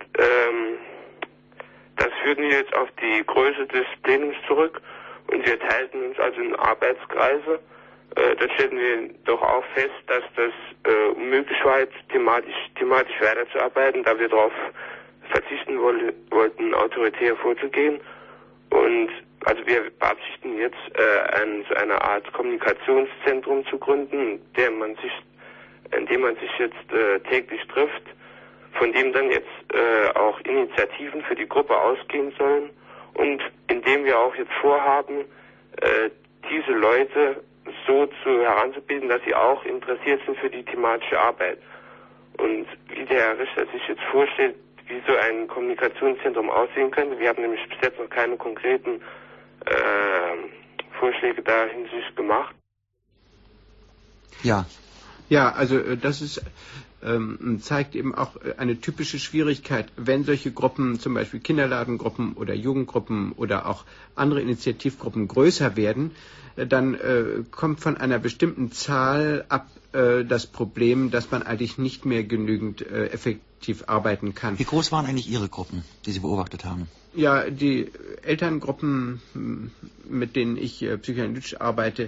das führten wir jetzt auf die Größe des Plenums zurück und wir teilten uns also in Arbeitskreise. Da stellten wir doch auch fest, dass das unmöglich war, jetzt thematisch weiterzuarbeiten, da wir darauf verzichten wollten, autoritär vorzugehen. Und also wir beabsichtigen jetzt so eine Art Kommunikationszentrum zu gründen, in dem man sich jetzt täglich trifft, von dem dann jetzt auch Initiativen für die Gruppe ausgehen sollen und in dem wir auch jetzt vorhaben, diese Leute so heranzubilden, dass sie auch interessiert sind für die thematische Arbeit. Und wie der Herr Richter sich jetzt vorstellt, wie so ein Kommunikationszentrum aussehen könnte, wir haben nämlich bis jetzt noch keine konkreten Vorschläge da hinsichtlich gemacht. Ja. Ja, also das ist zeigt eben auch eine typische Schwierigkeit, wenn solche Gruppen, zum Beispiel Kinderladengruppen oder Jugendgruppen oder auch andere Initiativgruppen größer werden, dann kommt von einer bestimmten Zahl ab das Problem, dass man eigentlich nicht mehr genügend effektiv arbeiten kann. Wie groß waren eigentlich Ihre Gruppen, die Sie beobachtet haben? Ja, die Elterngruppen, mit denen ich psychoanalytisch arbeite,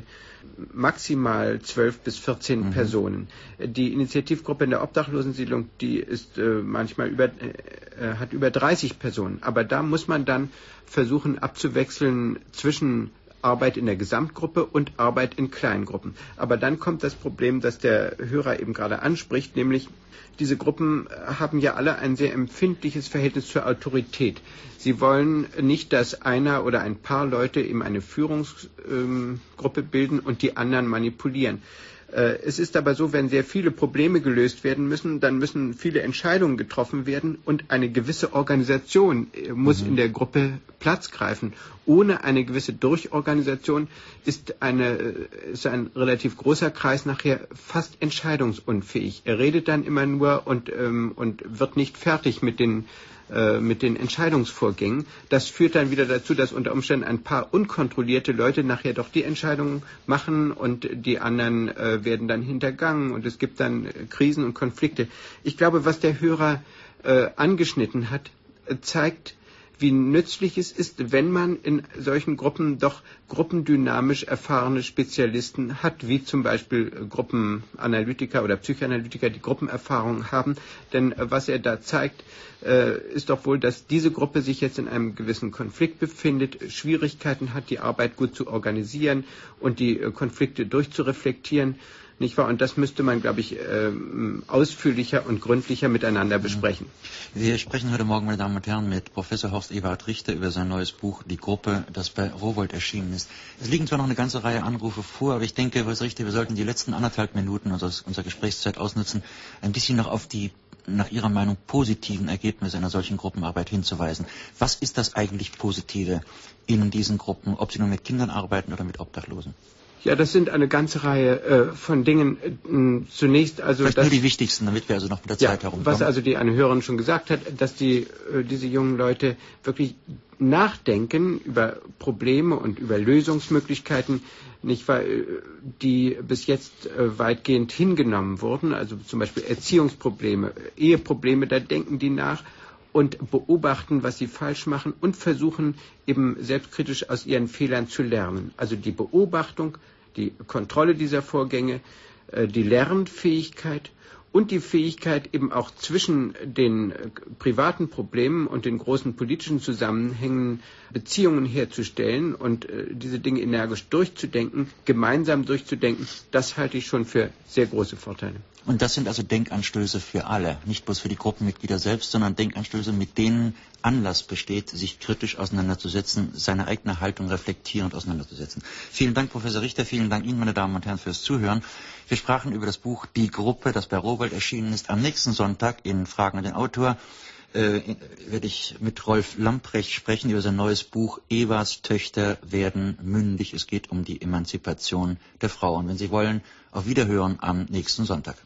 maximal 12 bis 14 Personen. Die Initiativgruppe in der Obdachlosensiedlung, die ist manchmal hat über 30 Personen. Aber da muss man dann versuchen abzuwechseln zwischen Arbeit in der Gesamtgruppe und Arbeit in Kleingruppen. Aber dann kommt das Problem, das der Hörer eben gerade anspricht, nämlich diese Gruppen haben ja alle ein sehr empfindliches Verhältnis zur Autorität. Sie wollen nicht, dass einer oder ein paar Leute eben eine Führungsgruppe bilden und die anderen manipulieren. Es ist aber so, wenn sehr viele Probleme gelöst werden müssen, dann müssen viele Entscheidungen getroffen werden und eine gewisse Organisation muss in der Gruppe Platz greifen. Ohne eine gewisse Durchorganisation ist ein relativ großer Kreis nachher fast entscheidungsunfähig. Er redet dann immer nur und wird nicht fertig mit den Entscheidungsvorgängen. Das führt dann wieder dazu, dass unter Umständen ein paar unkontrollierte Leute nachher doch die Entscheidungen machen und die anderen werden dann hintergangen und es gibt dann Krisen und Konflikte. Ich glaube, was der Hörer angeschnitten hat, zeigt, wie nützlich es ist, wenn man in solchen Gruppen doch gruppendynamisch erfahrene Spezialisten hat, wie zum Beispiel Gruppenanalytiker oder Psychoanalytiker, die Gruppenerfahrung haben. Denn was er da zeigt, ist doch wohl, dass diese Gruppe sich jetzt in einem gewissen Konflikt befindet, Schwierigkeiten hat, die Arbeit gut zu organisieren und die Konflikte durchzureflektieren. Nicht wahr? Und das müsste man, glaube ich, ausführlicher und gründlicher miteinander besprechen. Wir sprechen heute Morgen, meine Damen und Herren, mit Professor Horst Eberhard Richter über sein neues Buch Die Gruppe, das bei Rowohlt erschienen ist. Es liegen zwar noch eine ganze Reihe Anrufe vor, aber ich denke, Herr Richter, wir sollten die letzten 1,5 Minuten unserer Gesprächszeit ausnutzen, ein bisschen noch auf die, nach Ihrer Meinung, positiven Ergebnisse einer solchen Gruppenarbeit hinzuweisen. Was ist das eigentlich Positive in diesen Gruppen, ob Sie nur mit Kindern arbeiten oder mit Obdachlosen? Ja, das sind eine ganze Reihe von Dingen. Zunächst also vielleicht nur die wichtigsten, damit wir also noch mit der Zeit herumkommen. Was also eine Hörerin schon gesagt hat, dass diese jungen Leute wirklich nachdenken über Probleme und über Lösungsmöglichkeiten, nicht wahr, die bis jetzt weitgehend hingenommen wurden, also zum Beispiel Erziehungsprobleme, Eheprobleme, da denken die nach und beobachten, was sie falsch machen und versuchen eben selbstkritisch aus ihren Fehlern zu lernen. Also die Beobachtung, die Kontrolle dieser Vorgänge, die Lernfähigkeit und die Fähigkeit, eben auch zwischen den privaten Problemen und den großen politischen Zusammenhängen Beziehungen herzustellen und diese Dinge energisch durchzudenken, gemeinsam durchzudenken, das halte ich schon für sehr große Vorteile. Und das sind also Denkanstöße für alle, nicht bloß für die Gruppenmitglieder selbst, sondern Denkanstöße, mit denen Anlass besteht, sich kritisch auseinanderzusetzen, seine eigene Haltung reflektierend auseinanderzusetzen. Vielen Dank, Professor Richter, vielen Dank Ihnen, meine Damen und Herren, fürs Zuhören. Wir sprachen über das Buch Die Gruppe, das bei Rowohlt erschienen ist. Am nächsten Sonntag in Fragen an den Autor werde ich mit Rolf Lamprecht sprechen über sein neues Buch Evas Töchter werden mündig. Es geht um die Emanzipation der Frau. Und wenn Sie wollen, auf Wiederhören am nächsten Sonntag.